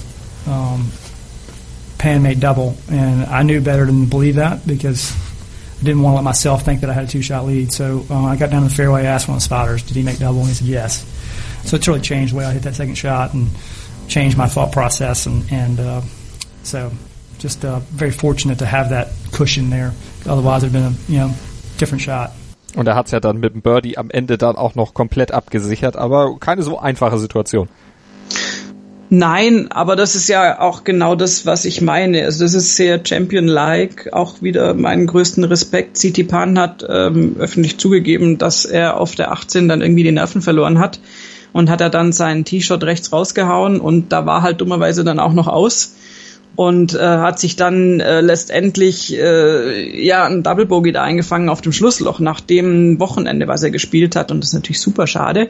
Penn made double, and I knew better than to believe that because I didn't want to let myself think that I had a 2-shot lead. So I got down to the fairway, I asked one of the spotters, did he make double? And he said yes. So it's really changed the way I hit that second shot and changed my thought process, and so just very fortunate to have that cushion there. Otherwise, it would have been a different shot. Und er hat's ja dann mit dem Birdie am Ende dann auch noch komplett abgesichert, aber keine so einfache Situation. Nein, aber das ist ja auch genau das, was ich meine. Also das ist sehr Champion-like. Auch wieder meinen größten Respekt. Tsitsipas hat öffentlich zugegeben, dass er auf der 18 dann irgendwie die Nerven verloren hat und hat er dann seinen T-Shot rechts rausgehauen und da war halt dummerweise dann auch noch aus und hat sich dann letztendlich ein Double Bogey da eingefangen auf dem Schlussloch nach dem Wochenende, was er gespielt hat, und das ist natürlich super schade.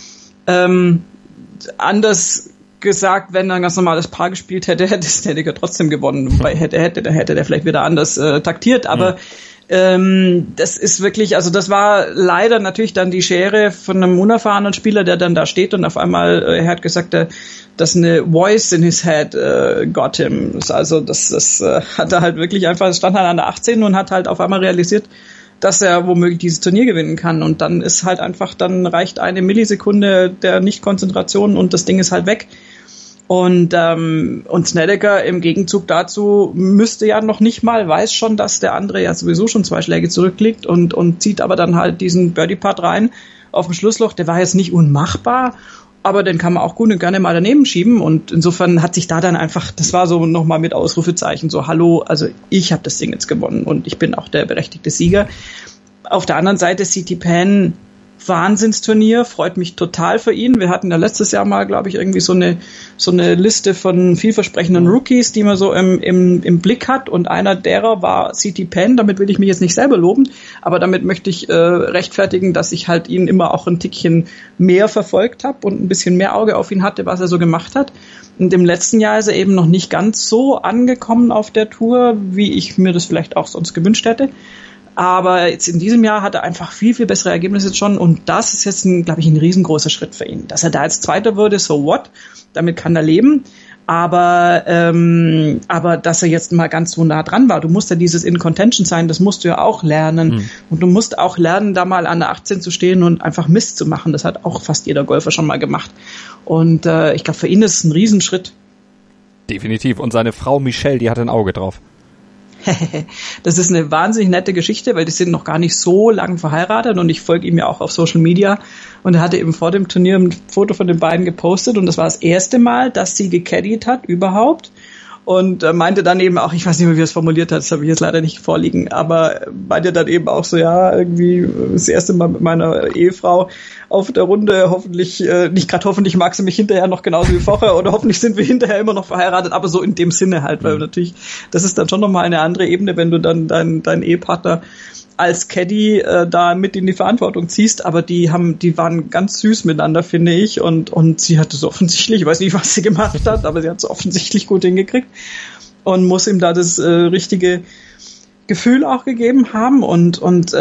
Anders gesagt, wenn er ein ganz normales Paar gespielt hätte, hätte Snedeker trotzdem gewonnen. Wobei hätte der vielleicht wieder anders taktiert, aber das ist wirklich, also das war leider natürlich dann die Schere von einem unerfahrenen Spieler, der dann da steht und auf einmal, er hat gesagt, dass eine voice in his head got him. Also das hat er halt wirklich einfach, stand halt an der 18 und hat halt auf einmal realisiert, dass er womöglich dieses Turnier gewinnen kann. Und dann ist halt einfach, dann reicht eine Millisekunde der Nicht-Konzentration und das Ding ist halt weg. Und Snedeker im Gegenzug dazu müsste ja noch nicht mal, weiß schon, dass der andere ja sowieso schon 2 Schläge zurückliegt und zieht aber dann halt diesen Birdie-Putt rein auf dem Schlussloch. Der war jetzt nicht unmachbar, aber den kann man auch gut und gerne mal daneben schieben. Und insofern hat sich da dann einfach, das war so nochmal mit Ausrufezeichen, so hallo, also ich habe das Ding jetzt gewonnen und ich bin auch der berechtigte Sieger. Auf der anderen Seite Tsitsipas, Wahnsinnsturnier, freut mich total für ihn. Wir hatten ja letztes Jahr mal, glaube ich, irgendwie so eine Liste von vielversprechenden Rookies, die man so im Blick hat, und einer derer war Tsitsipas. Damit will ich mich jetzt nicht selber loben, aber damit möchte ich rechtfertigen, dass ich halt ihn immer auch ein Tickchen mehr verfolgt habe und ein bisschen mehr Auge auf ihn hatte, was er so gemacht hat. Und im letzten Jahr ist er eben noch nicht ganz so angekommen auf der Tour, wie ich mir das vielleicht auch sonst gewünscht hätte. Aber jetzt in diesem Jahr hat er einfach viel, viel bessere Ergebnisse jetzt schon, und das ist jetzt, glaube ich, ein riesengroßer Schritt für ihn. Dass er da jetzt Zweiter wurde, so what? Damit kann er leben. Aber dass er jetzt mal ganz so nah dran war, du musst ja dieses In Contention sein, das musst du ja auch lernen. Und du musst auch lernen, da mal an der 18 zu stehen und einfach Mist zu machen. Das hat auch fast jeder Golfer schon mal gemacht. Und ich glaube, für ihn ist es ein Riesenschritt. Definitiv. Und seine Frau Michelle, die hat ein Auge drauf. Das ist eine wahnsinnig nette Geschichte, weil die sind noch gar nicht so lang verheiratet und ich folge ihm ja auch auf Social Media, und er hatte eben vor dem Turnier ein Foto von den beiden gepostet und das war das erste Mal, dass sie gecaddied hat überhaupt, und meinte dann eben auch, ich weiß nicht mehr, wie er es formuliert hat, das habe ich jetzt leider nicht vorliegen, aber meinte dann eben auch so, ja, irgendwie das erste Mal mit meiner Ehefrau auf der Runde, hoffentlich mag sie mich hinterher noch genauso wie vorher, oder hoffentlich sind wir hinterher immer noch verheiratet, aber so in dem Sinne halt, weil natürlich, das ist dann schon nochmal eine andere Ebene, wenn du dann deinen Ehepartner als Caddy da mit in die Verantwortung ziehst, aber die waren ganz süß miteinander, finde ich, und sie hat es offensichtlich, ich weiß nicht, was sie gemacht hat, aber sie hat es offensichtlich gut hingekriegt und muss ihm da das richtige Gefühl auch gegeben haben, und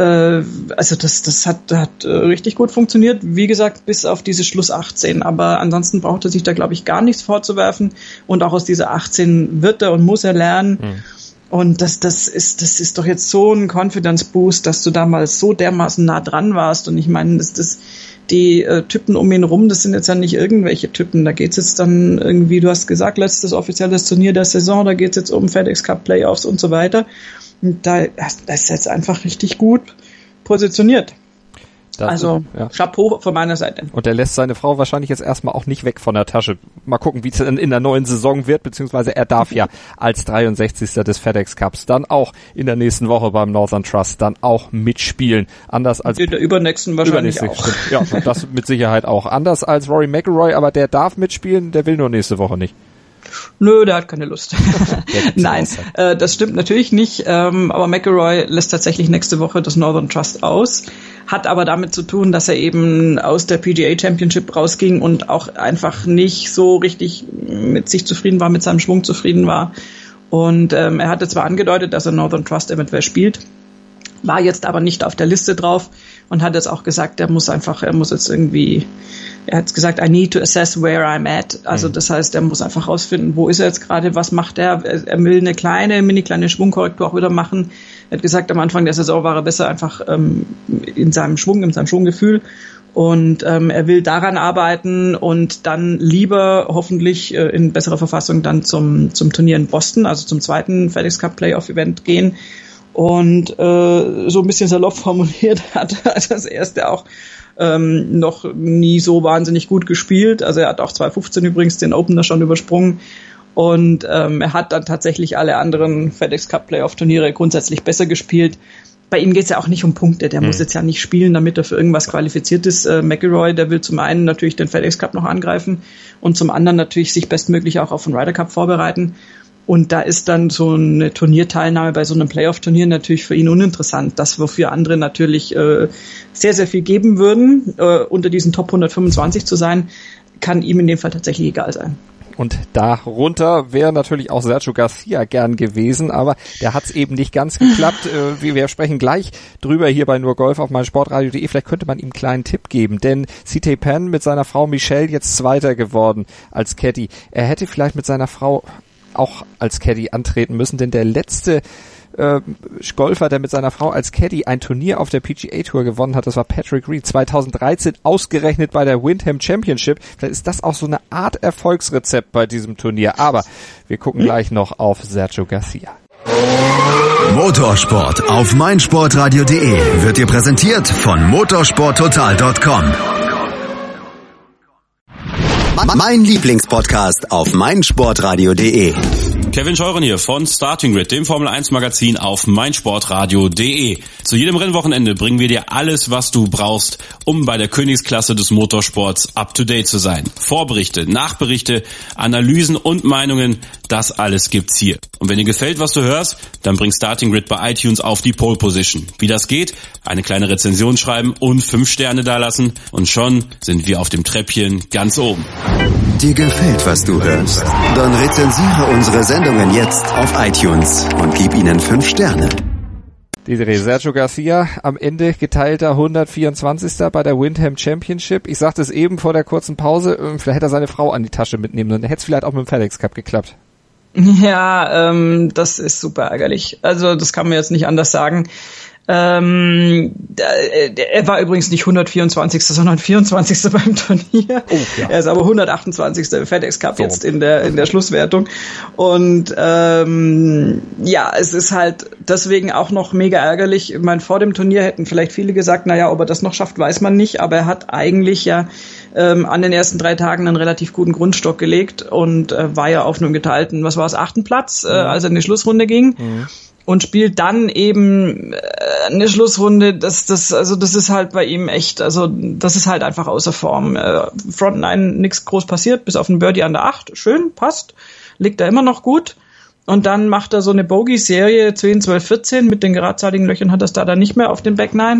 also das hat richtig gut funktioniert, wie gesagt, bis auf diese Schluss 18, aber ansonsten braucht er sich da, glaube ich, gar nichts vorzuwerfen, und auch aus dieser 18 wird er und muss er lernen. Und das ist doch jetzt so ein Confidence-Boost, dass du damals so dermaßen nah dran warst. Und ich meine, die Typen um ihn rum, das sind jetzt ja nicht irgendwelche Typen. Da geht's jetzt dann irgendwie, du hast gesagt, letztes offizielles Turnier der Saison, da geht's jetzt um FedEx Cup Playoffs und so weiter. Und da ist jetzt einfach richtig gut positioniert. Chapeau von meiner Seite. Und er lässt seine Frau wahrscheinlich jetzt erstmal auch nicht weg von der Tasche. Mal gucken, wie es in der neuen Saison wird, beziehungsweise er darf ja als 63. des FedEx Cups dann auch in der nächsten Woche beim Northern Trust dann auch mitspielen. Anders als in der übernächsten wahrscheinlich auch. Ja, das mit Sicherheit auch. Anders als Rory McIlroy, aber der darf mitspielen, der will nur nächste Woche nicht. Nö, der hat keine Lust. Nein, das stimmt natürlich nicht, aber McIlroy lässt tatsächlich nächste Woche das Northern Trust aus, hat aber damit zu tun, dass er eben aus der PGA Championship rausging und auch einfach nicht so richtig mit sich zufrieden war, mit seinem Schwung zufrieden war, und er hatte zwar angedeutet, dass er Northern Trust eventuell spielt, war jetzt aber nicht auf der Liste drauf und hat jetzt auch gesagt, er muss jetzt irgendwie, er hat gesagt, I need to assess where I'm at. Also das heißt, er muss einfach rausfinden, wo ist er jetzt gerade, was macht er. Er will eine mini kleine Schwungkorrektur auch wieder machen. Er hat gesagt, am Anfang der Saison war er besser einfach in seinem Schwunggefühl. Und er will daran arbeiten und dann lieber hoffentlich in besserer Verfassung dann zum Turnier in Boston, also zum zweiten FedEx Cup Playoff Event gehen. Und so ein bisschen salopp formuliert hat er das erste auch noch nie so wahnsinnig gut gespielt. Also er hat auch 2015 übrigens den Opener schon übersprungen. Und er hat dann tatsächlich alle anderen FedEx Cup Playoff Turniere grundsätzlich besser gespielt. Bei ihm geht es ja auch nicht um Punkte. Der muss jetzt ja nicht spielen, damit er für irgendwas qualifiziert ist. McIlroy, der will zum einen natürlich den FedEx Cup noch angreifen und zum anderen natürlich sich bestmöglich auch auf den Ryder Cup vorbereiten. Und da ist dann so eine Turnierteilnahme bei so einem Playoff-Turnier natürlich für ihn uninteressant. Das, wofür andere natürlich sehr, sehr viel geben würden, unter diesen Top 125 zu sein, kann ihm in dem Fall tatsächlich egal sein. Und darunter wäre natürlich auch Sergio Garcia gern gewesen, aber der hat es eben nicht ganz geklappt. Wir sprechen gleich drüber hier bei Nur Golf auf meinsportradio.de. Vielleicht könnte man ihm einen kleinen Tipp geben, denn CJ Pan mit seiner Frau Michelle jetzt Zweiter geworden als Caddy. Er hätte vielleicht mit seiner Frau auch als Caddy antreten müssen, denn der letzte Golfer, der mit seiner Frau als Caddy ein Turnier auf der PGA Tour gewonnen hat, das war Patrick Reed, 2013 ausgerechnet bei der Windham Championship. Vielleicht ist das auch so eine Art Erfolgsrezept bei diesem Turnier, aber wir gucken gleich noch auf Sergio Garcia. Motorsport auf meinsportradio.de wird dir präsentiert von motorsporttotal.com. Mein Lieblingspodcast auf meinsportradio.de. Kevin Scheuren hier von Starting Grid, dem Formel 1 Magazin auf meinsportradio.de. Zu jedem Rennwochenende bringen wir dir alles, was du brauchst, um bei der Königsklasse des Motorsports up to date zu sein. Vorberichte, Nachberichte, Analysen und Meinungen, das alles gibt's hier. Und wenn dir gefällt, was du hörst, dann bring Starting Grid bei iTunes auf die Pole Position. Wie das geht? Eine kleine Rezension schreiben und 5 Sterne dalassen und schon sind wir auf dem Treppchen ganz oben. Dir gefällt, was du hörst? Dann rezensiere unsere Sendungen jetzt auf iTunes und gib ihnen 5 Sterne. Sergio Garcia am Ende geteilter 124. bei der Windham Championship. Ich sagte es eben vor der kurzen Pause, vielleicht hätte er seine Frau an die Tasche mitnehmen sollen. Hätte es vielleicht auch mit dem FedEx Cup geklappt. Ja, das ist super ärgerlich. Also das kann man jetzt nicht anders sagen. Er war übrigens nicht 124. sondern 24. beim Turnier. Oh, ja. Er ist aber 128. FedEx Cup jetzt in der Schlusswertung. Und ja, es ist halt deswegen auch noch mega ärgerlich. Ich meine, vor dem Turnier hätten vielleicht viele gesagt, naja, ob er das noch schafft, weiß man nicht. Aber er hat eigentlich ja an den ersten 3 Tagen einen relativ guten Grundstock gelegt und war ja auf einem geteilten, was war es, 8. Platz, als er in die Schlussrunde ging. Mhm. Und spielt dann eben eine Schlussrunde, das ist halt bei ihm echt, also das ist halt einfach außer Form. Front 9 nichts groß passiert, bis auf ein Birdie an der 8, schön, passt, liegt da immer noch gut. Und dann macht er so eine Bogey-Serie 10, 12, 14, mit den geradesartigen Löchern hat er es da dann nicht mehr auf dem Back 9.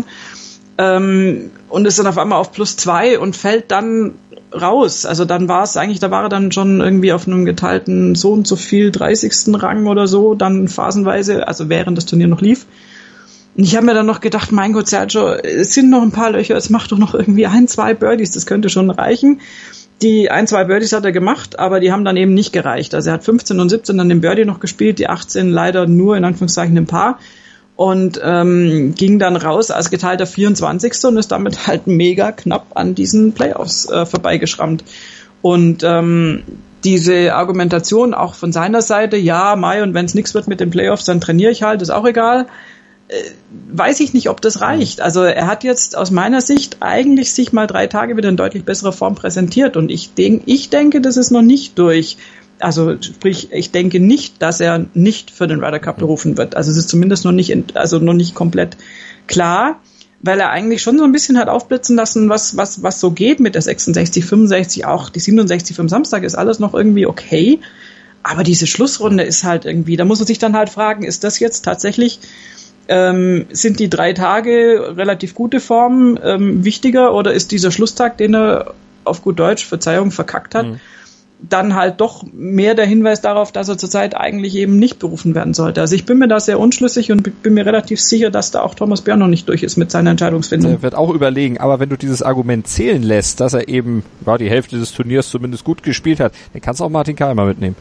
Und ist dann auf einmal auf +2 und fällt dann raus. Also dann war es eigentlich, da war er dann schon irgendwie auf einem geteilten so und so viel 30. Rang oder so, dann phasenweise, also während das Turnier noch lief. Und ich habe mir dann noch gedacht, mein Gott, Sergio, es sind noch ein paar Löcher, es macht doch noch irgendwie 1, 2 Birdies, das könnte schon reichen. Die 1, 2 Birdies hat er gemacht, aber die haben dann eben nicht gereicht. Also er hat 15 und 17 dann den Birdie noch gespielt, die 18 leider nur in Anführungszeichen ein Paar. Und ging dann raus als geteilter 24. und ist damit halt mega knapp an diesen Playoffs vorbeigeschrammt. Und diese Argumentation auch von seiner Seite, ja, Mai, und wenn es nichts wird mit den Playoffs, dann trainiere ich halt, ist auch egal. Weiß ich nicht, ob das reicht. Also er hat jetzt aus meiner Sicht eigentlich sich mal 3 Tage wieder in deutlich besserer Form präsentiert. Und ich denke, das ist noch nicht durch. Also sprich, ich denke nicht, dass er nicht für den Ryder Cup berufen wird. Also es ist zumindest noch nicht komplett klar, weil er eigentlich schon so ein bisschen hat aufblitzen lassen, was so geht mit der 66, 65, auch die 67 vom Samstag ist alles noch irgendwie okay. Aber diese Schlussrunde ist halt irgendwie, da muss man sich dann halt fragen, ist das jetzt tatsächlich, sind die 3 Tage relativ gute Form wichtiger oder ist dieser Schlusstag, den er auf gut Deutsch, Verzeihung, verkackt hat, dann halt doch mehr der Hinweis darauf, dass er zurzeit eigentlich eben nicht berufen werden sollte. Also ich bin mir da sehr unschlüssig und bin mir relativ sicher, dass da auch Thomas Björn noch nicht durch ist mit seiner Entscheidungsfindung. Er wird auch überlegen, aber wenn du dieses Argument zählen lässt, dass er eben die Hälfte des Turniers zumindest gut gespielt hat, dann kannst du auch Martin Keimer mitnehmen.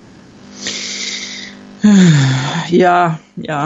Ja.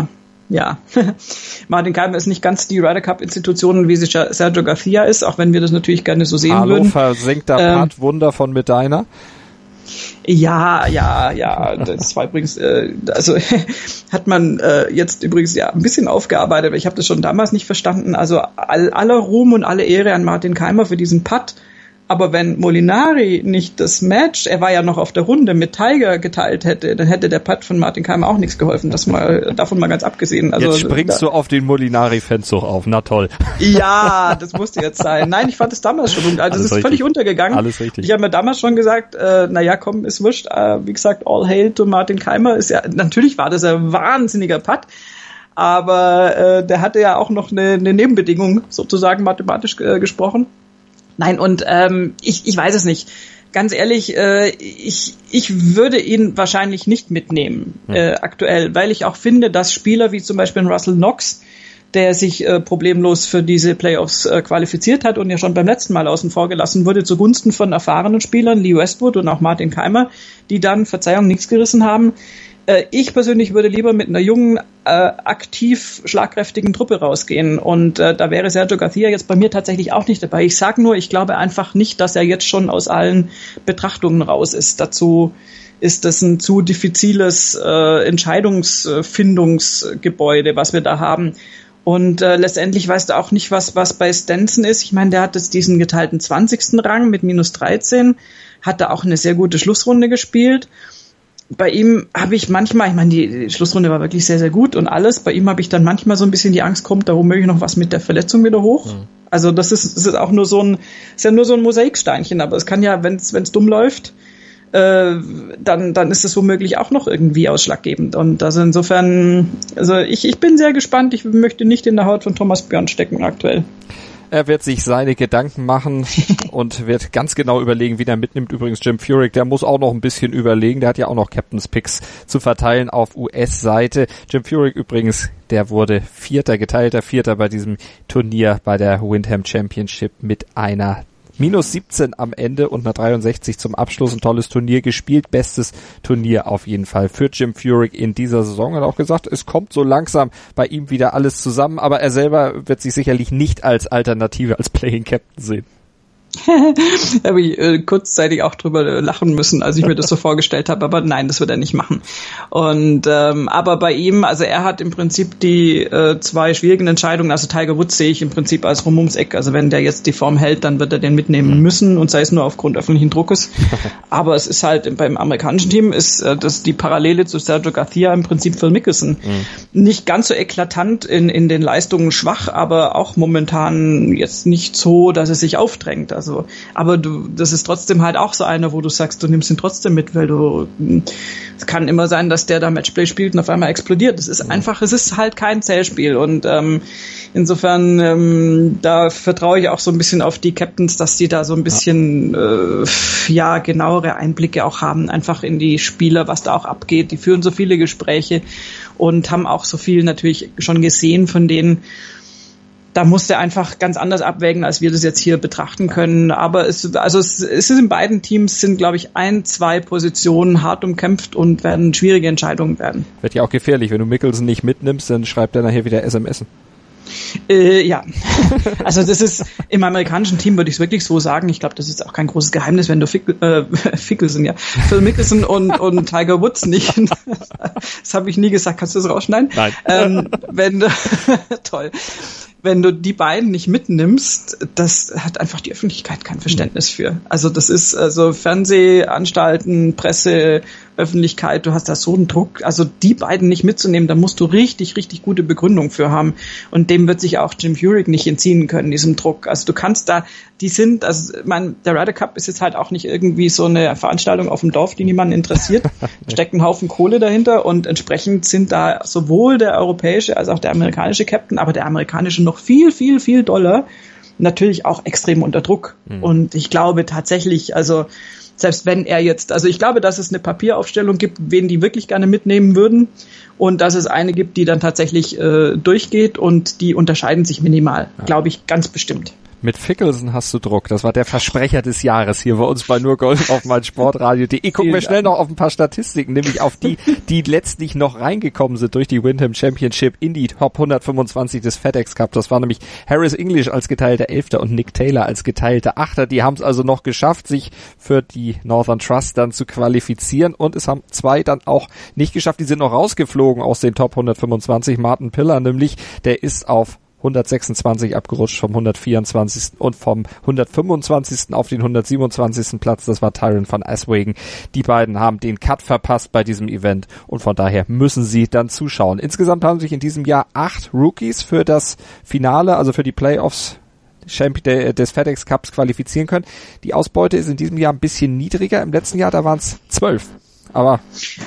Martin Keimer ist nicht ganz die Ryder Cup Institution, wie sich Sergio Garcia ist, auch wenn wir das natürlich gerne so sehen würden. Versenkter Part-Wunder von Medina. Ja, das war übrigens, also hat man jetzt übrigens ja ein bisschen aufgearbeitet, weil ich habe das schon damals nicht verstanden. Also aller Ruhm und alle Ehre an Martin Kaymer für diesen Putt. Aber wenn Molinari nicht das Match, er war ja noch auf der Runde, mit Tiger geteilt hätte, dann hätte der Putt von Martin Kaymer auch nichts geholfen. Das mal, davon mal ganz abgesehen. Also, jetzt springst du auf den Molinari-Fanzug auf. Na toll. Ja, das musste jetzt sein. Nein, ich fand es damals schon gut. Also das ist richtig. Völlig untergegangen. Alles richtig. Ich habe mir damals schon gesagt, naja, komm, ist wurscht. Wie gesagt, all hail to Martin Kaymer. Ist ja, natürlich war das ein wahnsinniger Putt. Aber der hatte ja auch noch eine Nebenbedingung, sozusagen mathematisch gesprochen. Nein, und ich weiß es nicht. Ganz ehrlich, ich würde ihn wahrscheinlich nicht mitnehmen aktuell, weil ich auch finde, dass Spieler wie zum Beispiel Russell Knox, der sich problemlos für diese Playoffs qualifiziert hat und ja schon beim letzten Mal außen vor gelassen wurde, zugunsten von erfahrenen Spielern, Lee Westwood und auch Martin Kaymer, die dann, Verzeihung, nichts gerissen haben. Ich persönlich würde lieber mit einer jungen, aktiv schlagkräftigen Truppe rausgehen. Und da wäre Sergio Garcia jetzt bei mir tatsächlich auch nicht dabei. Ich sage nur, ich glaube einfach nicht, dass er jetzt schon aus allen Betrachtungen raus ist. Dazu ist das ein zu diffiziles Entscheidungsfindungsgebäude, was wir da haben. Und letztendlich weißt du auch nicht, was bei Stenson ist. Ich meine, der hat jetzt diesen geteilten 20. Rang mit minus 13, hat da auch eine sehr gute Schlussrunde gespielt. Bei ihm habe ich manchmal, ich meine, die Schlussrunde war wirklich sehr, sehr gut und alles. Bei ihm habe ich dann manchmal so ein bisschen die Angst, kommt da womöglich noch was mit der Verletzung wieder hoch. Mhm. Also das ist auch nur ist ja nur so ein Mosaiksteinchen, aber es kann ja, wenn es dumm läuft, dann ist es womöglich auch noch irgendwie ausschlaggebend. Und also insofern, also ich bin sehr gespannt. Ich möchte nicht in der Haut von Thomas Björn stecken aktuell. Er wird sich seine Gedanken machen und wird ganz genau überlegen, wie er mitnimmt. Übrigens Jim Furyk, der muss auch noch ein bisschen überlegen. Der hat ja auch noch Captain's Picks zu verteilen auf US-Seite. Jim Furyk übrigens, der wurde geteilter Vierter bei diesem Turnier bei der Windham Championship mit einer minus 17 am Ende und einer 63 zum Abschluss. Ein tolles Turnier gespielt. Bestes Turnier auf jeden Fall für Jim Furyk in dieser Saison. Er hat auch gesagt, es kommt so langsam bei ihm wieder alles zusammen, aber er selber wird sich sicherlich nicht als Alternative, als Playing Captain sehen. Da habe ich kurzzeitig auch drüber lachen müssen, als ich mir das so vorgestellt habe, aber nein, das wird er nicht machen. Und aber bei ihm, also er hat im Prinzip die zwei schwierigen Entscheidungen, also Tiger Woods sehe ich im Prinzip als rum ums Eck, also wenn der jetzt die Form hält, dann wird er den mitnehmen müssen und sei es nur aufgrund öffentlichen Druckes. Aber es ist halt beim amerikanischen Team ist das die Parallele zu Sergio Garcia im Prinzip Phil Mickelson. Nicht ganz so eklatant in den Leistungen schwach, aber auch momentan jetzt nicht so, dass es sich aufdrängt. Also, aber das ist trotzdem halt auch so einer, wo du sagst, du nimmst ihn trotzdem mit, weil es kann immer sein, dass der da Matchplay spielt und auf einmal explodiert. Es ist einfach, es ist halt kein Zählspiel und insofern da vertraue ich auch so ein bisschen auf die Captains, dass die da so ein bisschen genauere Einblicke auch haben, einfach in die Spieler, was da auch abgeht. Die führen so viele Gespräche und haben auch so viel natürlich schon gesehen von denen. Da muss er einfach ganz anders abwägen, als wir das jetzt hier betrachten können. Aber es ist in beiden Teams sind, glaube ich, 1-2 Positionen hart umkämpft und werden schwierige Entscheidungen werden. Wird ja auch gefährlich. Wenn du Mickelson nicht mitnimmst, dann schreibt er nachher wieder SMS. Ja, also das ist im amerikanischen Team, würde ich es wirklich so sagen. Ich glaube, das ist auch kein großes Geheimnis, wenn du Phil Mickelson und Tiger Woods nicht, das habe ich nie gesagt, kannst du das rausschneiden? Nein. Toll. Wenn du die beiden nicht mitnimmst, das hat einfach die Öffentlichkeit kein Verständnis für. Also das ist also Fernsehanstalten, Presse, Öffentlichkeit, du hast da so einen Druck. Also die beiden nicht mitzunehmen, da musst du richtig, richtig gute Begründung für haben. Und dem wird sich auch Jim Furyk nicht entziehen können, diesem Druck. Also du kannst da, der Ryder Cup ist jetzt halt auch nicht irgendwie so eine Veranstaltung auf dem Dorf, die niemanden interessiert. Steckt ein Haufen Kohle dahinter und entsprechend sind da sowohl der europäische als auch der amerikanische Captain, aber der amerikanische noch viel, viel, viel doller, natürlich auch extrem unter Druck. Und ich glaube tatsächlich, also selbst wenn er jetzt, also ich glaube, dass es eine Papieraufstellung gibt, wen die wirklich gerne mitnehmen würden und dass es eine gibt, die dann tatsächlich durchgeht und die unterscheiden sich minimal, glaube ich, ganz bestimmt. Mit Fickelson hast du Druck. Das war der Versprecher des Jahres hier bei uns bei nur Golf auf meinsportradio.de. Gucken wir schnell noch auf ein paar Statistiken, nämlich auf die letztlich noch reingekommen sind durch die Wyndham Championship in die Top 125 des FedEx Cup. Das war nämlich Harris English als geteilter 11. und Nick Taylor als geteilter 8. Die haben es also noch geschafft, sich für die Northern Trust dann zu qualifizieren, und es haben 2 dann auch nicht geschafft. Die sind noch rausgeflogen aus den Top 125. Martin Piller nämlich, der ist auf 126 abgerutscht vom 124. und vom 125. auf den 127. Platz. Das war Tyron van Aswegen. Die beiden haben den Cut verpasst bei diesem Event und von daher müssen sie dann zuschauen. Insgesamt haben sich in diesem Jahr 8 Rookies für das Finale, also für die Playoffs des FedEx Cups qualifizieren können. Die Ausbeute ist in diesem Jahr ein bisschen niedriger. Im letzten Jahr, da waren es 12. Aber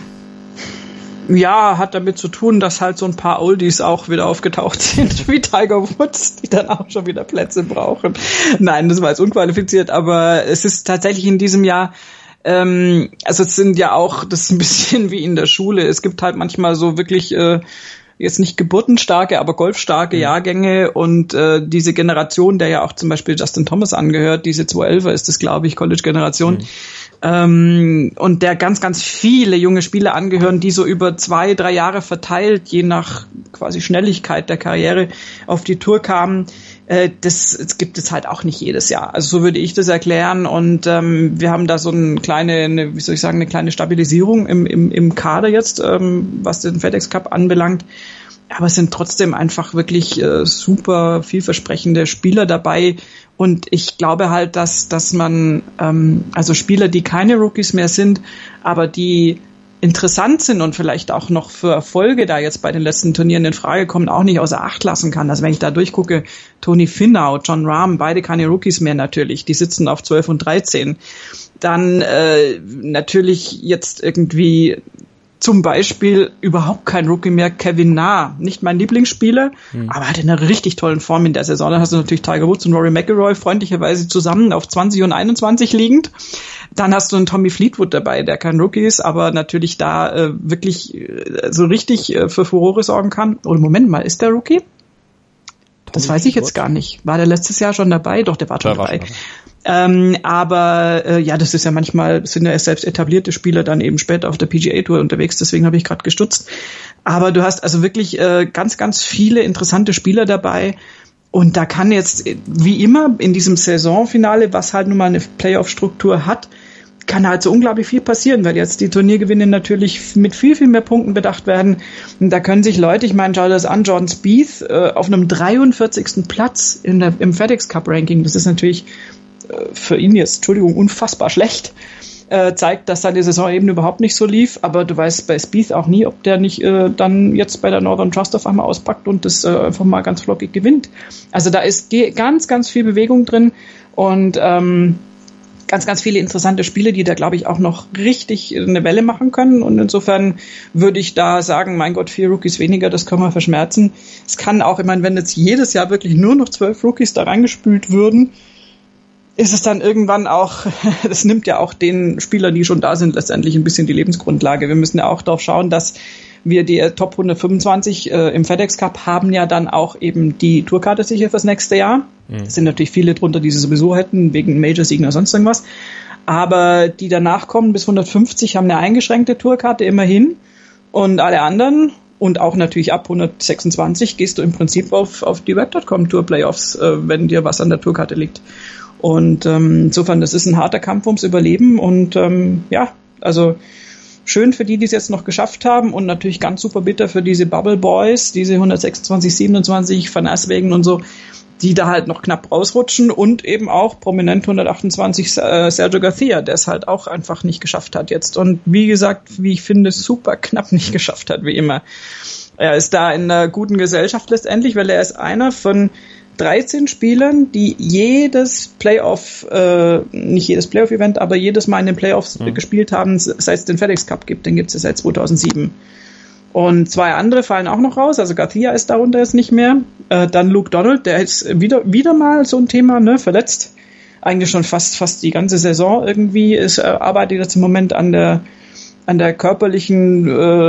ja, hat damit zu tun, dass halt so ein paar Oldies auch wieder aufgetaucht sind, wie Tiger Woods, die dann auch schon wieder Plätze brauchen. Nein, das war jetzt unqualifiziert, aber es ist tatsächlich in diesem Jahr, also es sind ja auch, das ist ein bisschen wie in der Schule, es gibt halt manchmal so wirklich jetzt nicht geburtenstarke, aber golfstarke Jahrgänge, und diese Generation, der ja auch zum Beispiel Justin Thomas angehört, diese 211er ist das, glaube ich, College-Generation, und der ganz, ganz viele junge Spieler angehören, die so über 2-3 Jahre verteilt, je nach quasi Schnelligkeit der Karriere, auf die Tour kamen. Das gibt es halt auch nicht jedes Jahr. Also so würde ich das erklären, und wir haben da so eine kleine Stabilisierung im Kader jetzt, was den FedEx Cup anbelangt. Aber es sind trotzdem einfach wirklich super vielversprechende Spieler dabei, und ich glaube halt, dass man also Spieler, die keine Rookies mehr sind, aber die interessant sind und vielleicht auch noch für Erfolge da jetzt bei den letzten Turnieren in Frage kommen, auch nicht außer Acht lassen kann. Also wenn ich da durchgucke, Tony Finau, John Rahm, beide keine Rookies mehr natürlich, die sitzen auf 12 und 13. Dann natürlich jetzt irgendwie zum Beispiel überhaupt kein Rookie mehr, Kevin Na, nicht mein Lieblingsspieler, aber hat in einer richtig tollen Form in der Saison. Dann hast du natürlich Tiger Woods und Rory McIlroy freundlicherweise zusammen auf 20 und 21 liegend. Dann hast du einen Tommy Fleetwood dabei, der kein Rookie ist, aber natürlich da wirklich so richtig für Furore sorgen kann. Oder Moment mal, ist der Rookie? Das weiß ich jetzt gar nicht. War der letztes Jahr schon dabei? Doch, der war schon dabei. Aber ja, das ist ja manchmal, sind ja selbst etablierte Spieler dann eben später auf der PGA-Tour unterwegs, deswegen habe ich gerade gestutzt. Aber du hast also wirklich ganz, ganz viele interessante Spieler dabei, und da kann jetzt, wie immer in diesem Saisonfinale, was halt nun mal eine Playoff-Struktur hat, kann halt so unglaublich viel passieren, weil jetzt die Turniergewinne natürlich mit viel, viel mehr Punkten bedacht werden. Und da können sich Leute, ich meine, schau das an, Jordan Spieth auf einem 43. Platz im FedEx Cup Ranking, das ist natürlich für ihn jetzt, Entschuldigung, unfassbar schlecht, zeigt, dass seine Saison eben überhaupt nicht so lief, aber du weißt bei Spieth auch nie, ob der nicht dann jetzt bei der Northern Trust auf einmal auspackt und das einfach mal ganz flockig gewinnt. Also da ist ganz, ganz viel Bewegung drin, und ganz, ganz viele interessante Spiele, die da, glaube ich, auch noch richtig eine Welle machen können, und insofern würde ich da sagen, mein Gott, 4 Rookies weniger, das können wir verschmerzen. Es kann auch, ich meine, wenn jetzt jedes Jahr wirklich nur noch 12 Rookies da reingespült würden, ist es dann irgendwann auch, das nimmt ja auch den Spielern, die schon da sind, letztendlich ein bisschen die Lebensgrundlage. Wir müssen ja auch darauf schauen, dass wir die Top 125 im FedEx Cup haben ja dann auch eben die Tourkarte sicher fürs nächste Jahr. Es sind natürlich viele drunter, die sie sowieso hätten, wegen Major-Siegen oder sonst irgendwas. Aber die danach kommen bis 150 haben eine eingeschränkte Tourkarte immerhin. Und alle anderen, und auch natürlich ab 126, gehst du im Prinzip auf die Web.com Tour Playoffs, wenn dir was an der Tourkarte liegt. Und insofern, das ist ein harter Kampf ums Überleben, und ja, also schön für die es jetzt noch geschafft haben, und natürlich ganz super bitter für diese Bubble Boys, diese 126, 27, Van Aswegen und so, die da halt noch knapp rausrutschen, und eben auch prominent 128 Sergio Garcia, der es halt auch einfach nicht geschafft hat jetzt. Und wie gesagt, wie ich finde, super knapp nicht geschafft hat, wie immer. Er ist da in einer guten Gesellschaft letztendlich, weil er ist einer von 13 Spielern, die jedes Playoff, nicht jedes Playoff-Event, aber jedes Mal in den Playoffs gespielt haben, seit es den FedEx Cup gibt. Den gibt es seit 2007. Und 2 andere fallen auch noch raus, also Garcia ist darunter jetzt nicht mehr. Dann Luke Donald, der ist wieder mal so ein Thema, ne, verletzt. Eigentlich schon fast die ganze Saison irgendwie, arbeitet jetzt im Moment an der körperlichen,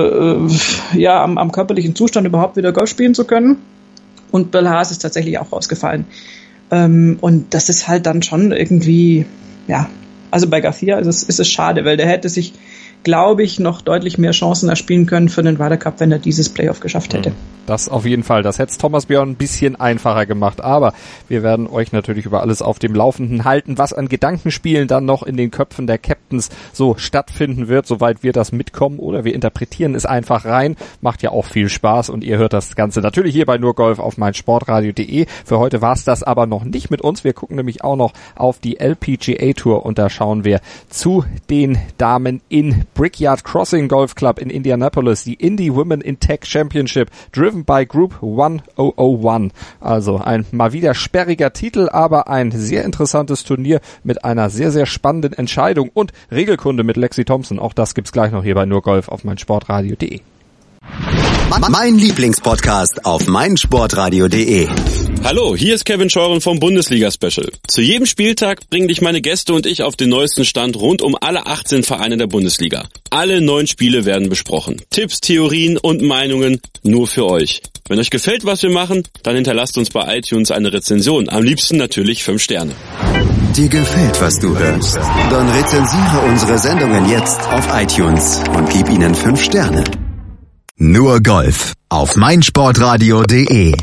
am körperlichen Zustand überhaupt wieder Golf spielen zu können. Und Bill Haas ist tatsächlich auch rausgefallen. Und das ist halt dann schon irgendwie, ja, also bei Garcia ist es schade, weil der hätte sich, glaube ich, noch deutlich mehr Chancen erspielen können für den Ryder Cup, wenn er dieses Playoff geschafft hätte. Das auf jeden Fall. Das hätte es Thomas Björn ein bisschen einfacher gemacht. Aber wir werden euch natürlich über alles auf dem Laufenden halten, was an Gedankenspielen dann noch in den Köpfen der Captains so stattfinden wird, soweit wir das mitkommen. Oder wir interpretieren es einfach rein. Macht ja auch viel Spaß und ihr hört das Ganze natürlich hier bei nur Golf auf meinsportradio.de. Für heute war es das aber noch nicht mit uns. Wir gucken nämlich auch noch auf die LPGA Tour und da schauen wir zu den Damen in Brickyard Crossing Golf Club in Indianapolis, die Indy Women in Tech Championship, driven by Group 1001. Also ein mal wieder sperriger Titel, aber ein sehr interessantes Turnier mit einer sehr, sehr spannenden Entscheidung und Regelkunde mit Lexi Thompson. Auch das gibt's gleich noch hier bei nur Golf auf meinsportradio.de. Mein Lieblingspodcast auf meinsportradio.de. Hallo, hier ist Kevin Scheuren vom Bundesliga-Special. Zu jedem Spieltag bringen dich meine Gäste und ich auf den neuesten Stand rund um alle 18 Vereine der Bundesliga. Alle 9 Spiele werden besprochen. Tipps, Theorien und Meinungen nur für euch. Wenn euch gefällt, was wir machen, dann hinterlasst uns bei iTunes eine Rezension. Am liebsten natürlich 5 Sterne. Dir gefällt, was du hörst? Dann rezensiere unsere Sendungen jetzt auf iTunes und gib ihnen 5 Sterne. Nur Golf auf meinsportradio.de.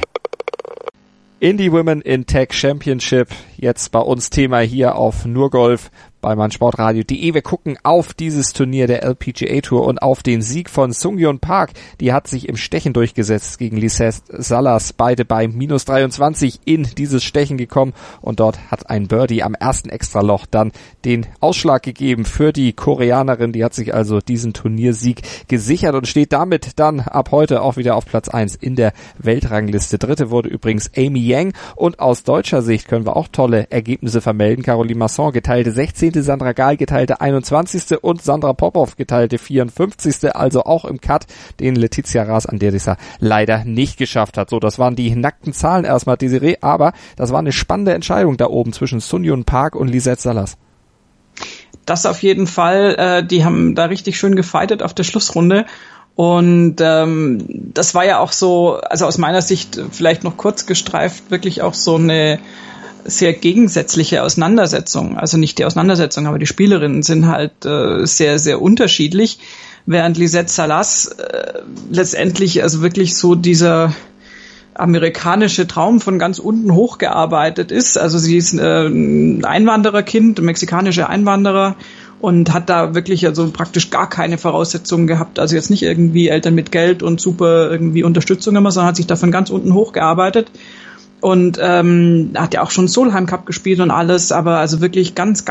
Indy Women in Tech Championship, jetzt bei uns Thema hier auf nur Golf bei meinsportradio.de. Wir gucken auf dieses Turnier der LPGA Tour und auf den Sieg von Sung-Hyun Park. Die hat sich im Stechen durchgesetzt gegen Lisette Salas, beide bei -23 in dieses Stechen gekommen und dort hat ein Birdie am ersten Extraloch dann den Ausschlag gegeben für die Koreanerin. Die hat sich also diesen Turniersieg gesichert und steht damit dann ab heute auch wieder auf Platz 1 in der Weltrangliste. Dritte wurde übrigens Amy Yang und aus deutscher Sicht können wir auch tolle Ergebnisse vermelden. Caroline Masson geteilte 16. Sandra Gahl geteilte 21. und Sandra Popov geteilte 54. Also auch im Cut, den Letizia Ras-Anderisa leider nicht geschafft hat. So, das waren die nackten Zahlen erstmal, Desiree, aber das war eine spannende Entscheidung da oben zwischen Sung-Hyun Park und Lisette Salas. Das auf jeden Fall, die haben da richtig schön gefightet auf der Schlussrunde. Und das war ja auch so, also aus meiner Sicht vielleicht noch kurz gestreift, wirklich auch so eine sehr gegensätzliche Auseinandersetzung. Also nicht die Auseinandersetzung, aber die Spielerinnen sind halt sehr, sehr unterschiedlich. Während Lisette Salas letztendlich also wirklich so dieser amerikanische Traum von ganz unten hochgearbeitet ist. Also sie ist ein Einwandererkind, ein mexikanischer Einwanderer und hat da wirklich also praktisch gar keine Voraussetzungen gehabt. Also jetzt nicht irgendwie Eltern mit Geld und super irgendwie Unterstützung immer, sondern hat sich da von ganz unten hochgearbeitet. Und hat ja auch schon Solheim Cup gespielt und alles, aber also wirklich ganz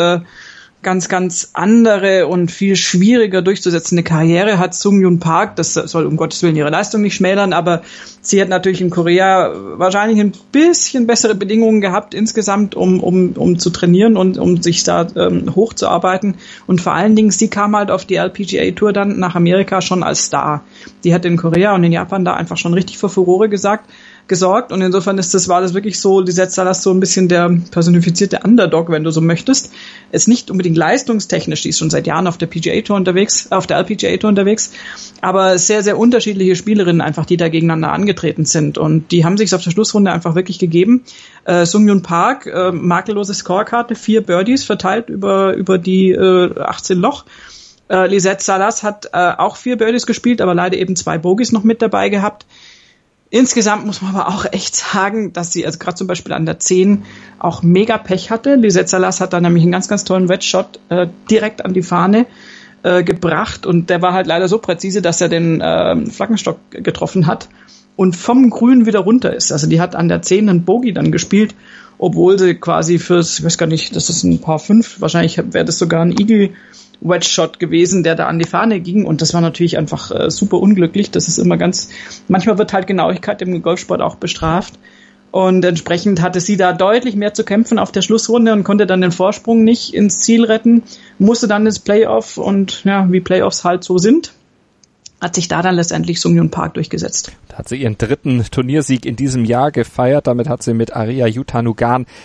andere und viel schwieriger durchzusetzende Karriere hat Sung-Hyun Park. Das soll um Gottes Willen ihre Leistung nicht schmälern, aber sie hat natürlich in Korea wahrscheinlich ein bisschen bessere Bedingungen gehabt insgesamt, um zu trainieren und um sich da hochzuarbeiten. Und vor allen Dingen, sie kam halt auf die LPGA Tour dann nach Amerika schon als Star. Die hat in Korea und in Japan da einfach schon richtig für Furore gesorgt und insofern war das wirklich so, Lisette Salas so ein bisschen der personifizierte Underdog, wenn du so möchtest. Ist nicht unbedingt leistungstechnisch, die ist schon seit Jahren auf der LPGA Tour unterwegs, aber sehr, sehr unterschiedliche Spielerinnen einfach, die da gegeneinander angetreten sind und die haben sich auf der Schlussrunde einfach wirklich gegeben. Sung-Hyun Park, makellose Scorekarte, 4 Birdies verteilt über die 18 Loch. Lisette Salas hat auch 4 Birdies gespielt, aber leider eben 2 Bogies noch mit dabei gehabt. Insgesamt muss man aber auch echt sagen, dass sie also gerade zum Beispiel an der 10 auch mega Pech hatte. Lisette Salas hat da nämlich einen ganz, ganz tollen Wedge-Shot direkt an die Fahne gebracht und der war halt leider so präzise, dass er den Flaggenstock getroffen hat und vom Grün wieder runter ist. Also die hat an der 10 einen Bogey dann gespielt, obwohl sie quasi ich weiß gar nicht, das ist ein Par 5, wahrscheinlich wäre das sogar ein Eagle Wedge-Shot gewesen, der da an die Fahne ging und das war natürlich einfach super unglücklich. Das ist immer manchmal wird halt Genauigkeit im Golfsport auch bestraft und entsprechend hatte sie da deutlich mehr zu kämpfen auf der Schlussrunde und konnte dann den Vorsprung nicht ins Ziel retten, musste dann ins Playoff und ja, wie Playoffs halt so sind, hat sich da dann letztendlich Sung-Hyun Park durchgesetzt. Da hat sie ihren 3. Turniersieg in diesem Jahr gefeiert, damit hat sie mit Arya Yutanugarn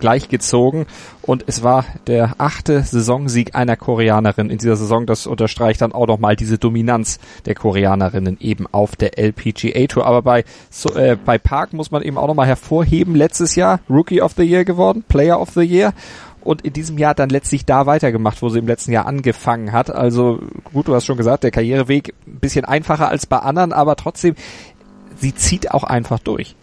gleichgezogen und es war der 8. Saisonsieg einer Koreanerin in dieser Saison. Das unterstreicht dann auch nochmal diese Dominanz der Koreanerinnen eben auf der LPGA Tour. Aber bei Park muss man eben auch nochmal hervorheben, letztes Jahr Rookie of the Year geworden, Player of the Year. Und in diesem Jahr dann letztlich da weitergemacht, wo sie im letzten Jahr angefangen hat. Also gut, du hast schon gesagt, der Karriereweg ein bisschen einfacher als bei anderen, aber trotzdem, sie zieht auch einfach durch.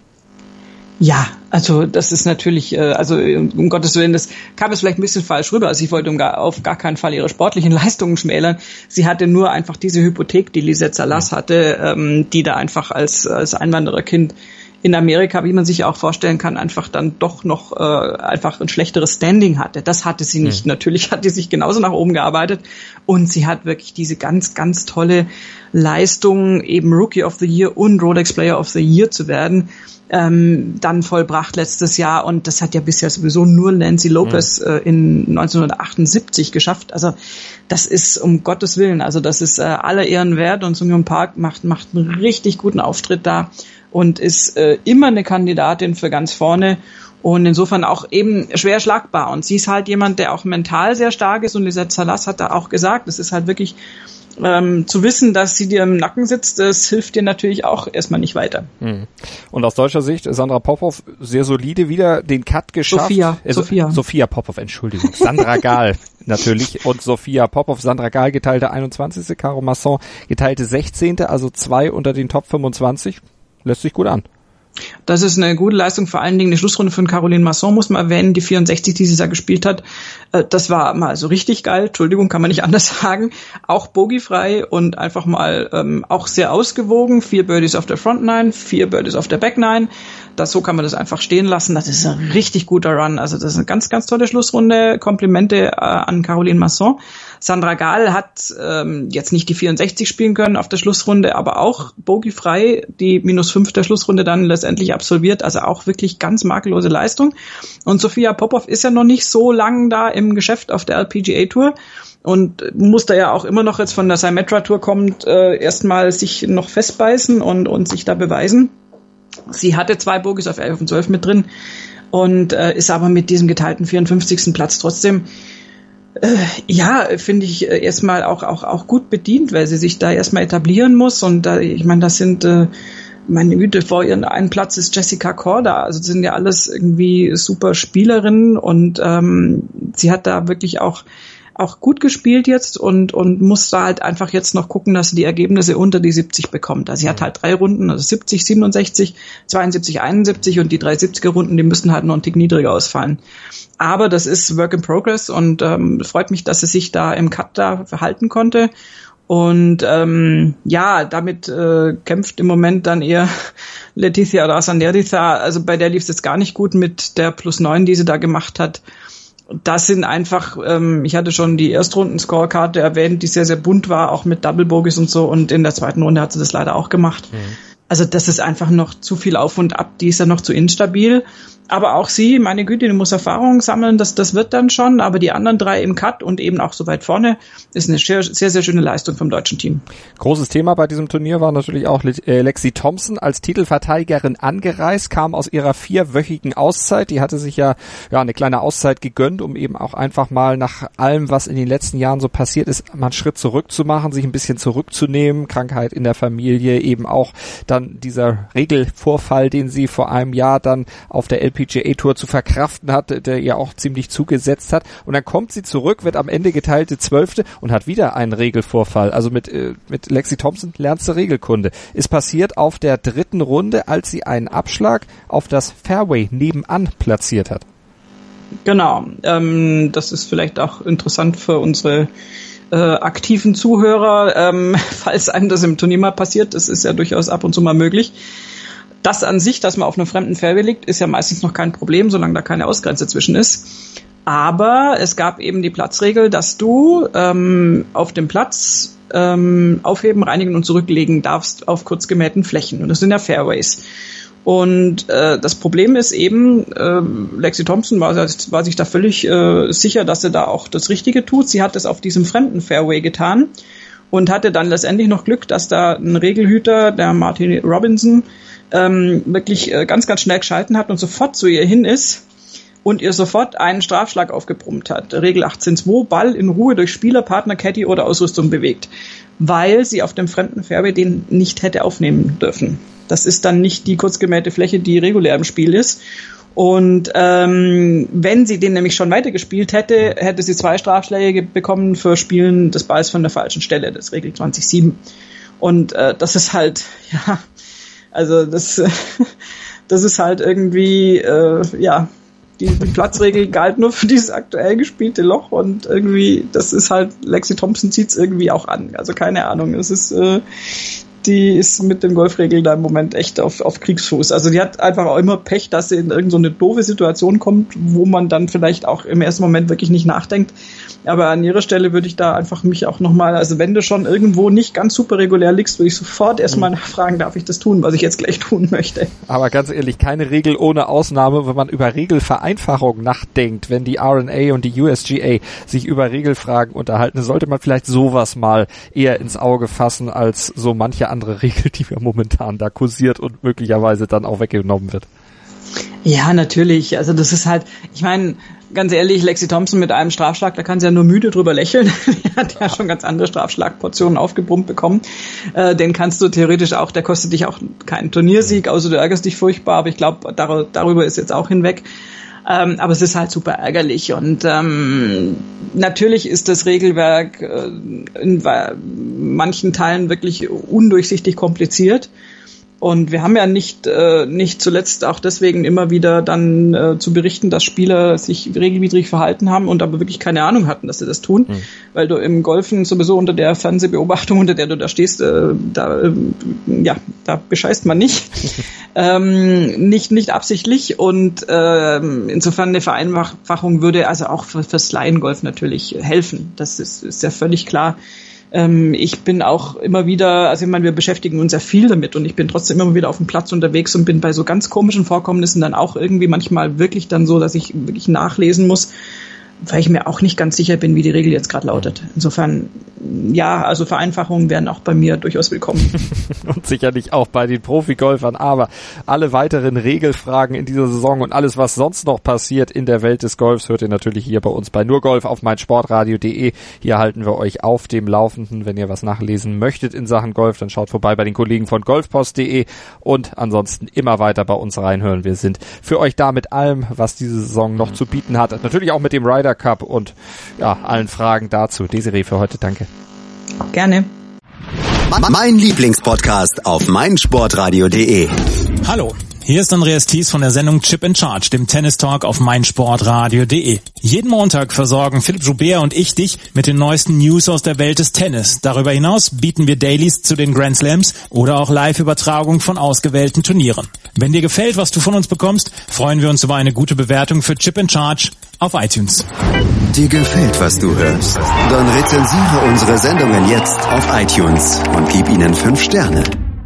Ja, also das ist natürlich, um Gottes Willen, das kam jetzt vielleicht ein bisschen falsch rüber. Also ich wollte auf gar keinen Fall ihre sportlichen Leistungen schmälern. Sie hatte nur einfach diese Hypothek, die Lisette Salas hatte, die da einfach als Einwandererkind in Amerika, wie man sich auch vorstellen kann, einfach dann doch noch einfach ein schlechteres Standing hatte. Das hatte sie nicht. Natürlich hat sie sich genauso nach oben gearbeitet und sie hat wirklich diese ganz, ganz tolle Leistung, eben Rookie of the Year und Rolex Player of the Year zu werden, dann vollbracht letztes Jahr und das hat ja bisher sowieso nur Nancy Lopez in 1978 geschafft. Also das ist um Gottes Willen, also das ist aller Ehren wert und Sung Hyun Park macht einen richtig guten Auftritt da und ist immer eine Kandidatin für ganz vorne und insofern auch eben schwer schlagbar. Und sie ist halt jemand, der auch mental sehr stark ist und Lisette Salas hat da auch gesagt, es ist halt wirklich zu wissen, dass sie dir im Nacken sitzt, das hilft dir natürlich auch erstmal nicht weiter. Und aus deutscher Sicht, Sandra Popov sehr solide wieder den Cut geschafft. Sophia Popov, Entschuldigung. Sandra Gahl natürlich und Sophia Popov, Sandra Gahl geteilte 21. Caro Masson geteilte 16. Also 2 unter den Top 25. Lässt sich gut an. Das ist eine gute Leistung, vor allen Dingen eine Schlussrunde von Caroline Masson, muss man erwähnen, die 64, die sie da gespielt hat. Das war mal so richtig geil, Entschuldigung, kann man nicht anders sagen. Auch bogiefrei und einfach mal auch sehr ausgewogen. 4 Birdies auf der Front 9, 4 Birdies auf der Back 9. So kann man das einfach stehen lassen. Das ist ein richtig guter Run. Also das ist eine ganz, ganz tolle Schlussrunde. Komplimente an Caroline Masson. Sandra Gahl hat jetzt nicht die 64 spielen können auf der Schlussrunde, aber auch bogiefrei die -5 der Schlussrunde dann letztendlich absolviert. Also auch wirklich ganz makellose Leistung. Und Sophia Popov ist ja noch nicht so lang da im Geschäft auf der LPGA Tour und muss da ja auch immer noch jetzt von der Symetra Tour kommt, erstmal sich noch festbeißen und sich da beweisen. Sie hatte 2 Bogies auf 11 und 12 mit drin und ist aber mit diesem geteilten 54. Platz trotzdem finde ich erstmal auch gut bedient, weil sie sich da erstmal etablieren muss und ich meine, das sind meine Güte, vor ihren einen Platz ist Jessica Korda, also das sind ja alles irgendwie super Spielerinnen und sie hat da wirklich auch gut gespielt jetzt und muss da halt einfach jetzt noch gucken, dass sie die Ergebnisse unter die 70 bekommt. Also sie hat halt 3 Runden, also 70, 67, 72, 71 und die 3 70er-Runden, die müssen halt noch einen Tick niedriger ausfallen. Aber das ist Work in Progress und freut mich, dass sie sich da im Cut da verhalten konnte. Und damit kämpft im Moment dann eher Letizia Rasaneriza. Also bei der lief es jetzt gar nicht gut mit der +9, die sie da gemacht hat. Das sind einfach, ich hatte schon die Erstrunden-Scorekarte erwähnt, die sehr, sehr bunt war, auch mit Double Bogies und so. Und in der zweiten Runde hat sie das leider auch gemacht. Also das ist einfach noch zu viel auf und ab, die ist ja noch zu instabil. Aber auch sie, meine Güte, die muss Erfahrung sammeln, das wird dann schon. Aber die anderen 3 im Cut und eben auch so weit vorne ist eine sehr, sehr, sehr schöne Leistung vom deutschen Team. Großes Thema bei diesem Turnier war natürlich auch Lexi Thompson als Titelverteidigerin angereist, kam aus ihrer 4-wöchigen Auszeit. Die hatte sich ja eine kleine Auszeit gegönnt, um eben auch einfach mal nach allem, was in den letzten Jahren so passiert ist, mal einen Schritt zurück zu machen, sich ein bisschen zurückzunehmen. Krankheit in der Familie, eben auch dann dieser Regelvorfall, den sie vor einem Jahr dann auf der LPGA Tour zu verkraften hat, der ihr auch ziemlich zugesetzt hat. Und dann kommt sie zurück, wird am Ende geteilte 12. und hat wieder einen Regelvorfall. Also mit Lexi Thompson lernst du Regelkunde. Ist passiert auf der 3. Runde, als sie einen Abschlag auf das Fairway nebenan platziert hat. Genau. Das ist vielleicht auch interessant für unsere aktiven Zuhörer, falls einem das im Turnier mal passiert. Das ist ja durchaus ab und zu mal möglich. Das an sich, dass man auf einem fremden Fairway liegt, ist ja meistens noch kein Problem, solange da keine Ausgrenze zwischen ist. Aber es gab eben die Platzregel, dass du auf dem Platz aufheben, reinigen und zurücklegen darfst auf kurz gemähten Flächen. Und das sind ja Fairways. Und das Problem ist eben, Lexi Thompson war sich da völlig sicher, dass sie da auch das Richtige tut. Sie hat es auf diesem fremden Fairway getan und hatte dann letztendlich noch Glück, dass da ein Regelhüter, der Martin Robinson, wirklich ganz, ganz schnell geschalten hat und sofort zu ihr hin ist und ihr sofort einen Strafschlag aufgebrummt hat, Regel 18.2, Ball in Ruhe durch Spieler, Partner, Caddy oder Ausrüstung bewegt, weil sie auf dem fremden Fairway den nicht hätte aufnehmen dürfen. Das ist dann nicht die kurzgemähte Fläche, die regulär im Spiel ist. Und wenn sie den nämlich schon weitergespielt hätte, hätte sie 2 Strafschläge bekommen für Spielen des Balls von der falschen Stelle, das Regel 20.7. Und das ist halt, ja, also das ist halt irgendwie, die Platzregel galt nur für dieses aktuell gespielte Loch und irgendwie, das ist halt, Lexi Thompson zieht's irgendwie auch an. Also keine Ahnung, es ist, die ist mit den Golfregeln da im Moment echt auf Kriegsfuß. Also die hat einfach auch immer Pech, dass sie in irgend so eine doofe Situation kommt, wo man dann vielleicht auch im ersten Moment wirklich nicht nachdenkt. Aber an ihrer Stelle würde ich da einfach mich auch nochmal, also wenn du schon irgendwo nicht ganz super regulär liegst, würde ich sofort erstmal nachfragen, darf ich das tun, was ich jetzt gleich tun möchte. Aber ganz ehrlich, keine Regel ohne Ausnahme, wenn man über Regelvereinfachung nachdenkt, wenn die RNA und die USGA sich über Regelfragen unterhalten, sollte man vielleicht sowas mal eher ins Auge fassen, als so manche andere Regel, die wir momentan da kursiert und möglicherweise dann auch weggenommen wird. Ja, natürlich. Also das ist halt, ich meine, ganz ehrlich, Lexi Thompson mit einem Strafschlag, da kann sie ja nur müde drüber lächeln. Die hat ja schon ganz andere Strafschlagportionen aufgebrummt bekommen. Den kannst du theoretisch auch, der kostet dich auch keinen Turniersieg, außer du ärgerst dich furchtbar, aber ich glaube, darüber ist jetzt auch hinweg. Aber es ist halt super ärgerlich und natürlich ist das Regelwerk in manchen Teilen wirklich undurchsichtig kompliziert. Und wir haben ja nicht zuletzt auch deswegen immer wieder dann zu berichten, dass Spieler sich regelwidrig verhalten haben und aber wirklich keine Ahnung hatten, dass sie das tun, weil du im Golfen sowieso unter der Fernsehbeobachtung, unter der du da stehst, da bescheißt man nicht, nicht absichtlich und insofern eine Vereinfachung würde also auch fürs Laiengolf natürlich helfen. Das ist ja völlig klar. Ich bin auch immer wieder, also ich meine, wir beschäftigen uns ja viel damit und ich bin trotzdem immer wieder auf dem Platz unterwegs und bin bei so ganz komischen Vorkommnissen dann auch irgendwie manchmal wirklich dann so, dass ich wirklich nachlesen muss, weil ich mir auch nicht ganz sicher bin, wie die Regel jetzt gerade lautet. Insofern, ja, also Vereinfachungen wären auch bei mir durchaus willkommen. Und sicherlich auch bei den Profigolfern, aber alle weiteren Regelfragen in dieser Saison und alles, was sonst noch passiert in der Welt des Golfs, hört ihr natürlich hier bei uns bei Nurgolf auf meinsportradio.de. Hier halten wir euch auf dem Laufenden. Wenn ihr was nachlesen möchtet in Sachen Golf, dann schaut vorbei bei den Kollegen von golfpost.de und ansonsten immer weiter bei uns reinhören. Wir sind für euch da mit allem, was diese Saison noch zu bieten hat. Natürlich auch mit dem Ryder Cup und ja, allen Fragen dazu. Desiree, für heute danke. Gerne. Mein Lieblingspodcast auf meinsportradio.de. Hallo, hier ist Andreas Thies von der Sendung Chip in Charge, dem Tennis-Talk auf meinsportradio.de. Jeden Montag versorgen Philipp Joubert und ich dich mit den neuesten News aus der Welt des Tennis. Darüber hinaus bieten wir Dailies zu den Grand Slams oder auch Live-Übertragungen von ausgewählten Turnieren. Wenn dir gefällt, was du von uns bekommst, freuen wir uns über eine gute Bewertung für Chip in Charge auf iTunes. Dir gefällt, was du hörst? Dann rezensiere unsere Sendungen jetzt auf iTunes und gib ihnen 5 Sterne.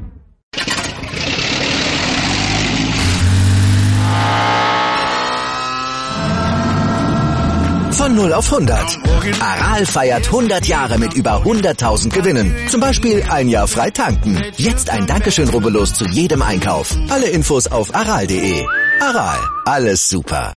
Von 0 auf 100. Aral feiert 100 Jahre mit über 100.000 Gewinnen. Zum Beispiel ein Jahr frei tanken. Jetzt ein Dankeschön, rubbellos zu jedem Einkauf. Alle Infos auf aral.de. Aral, alles super.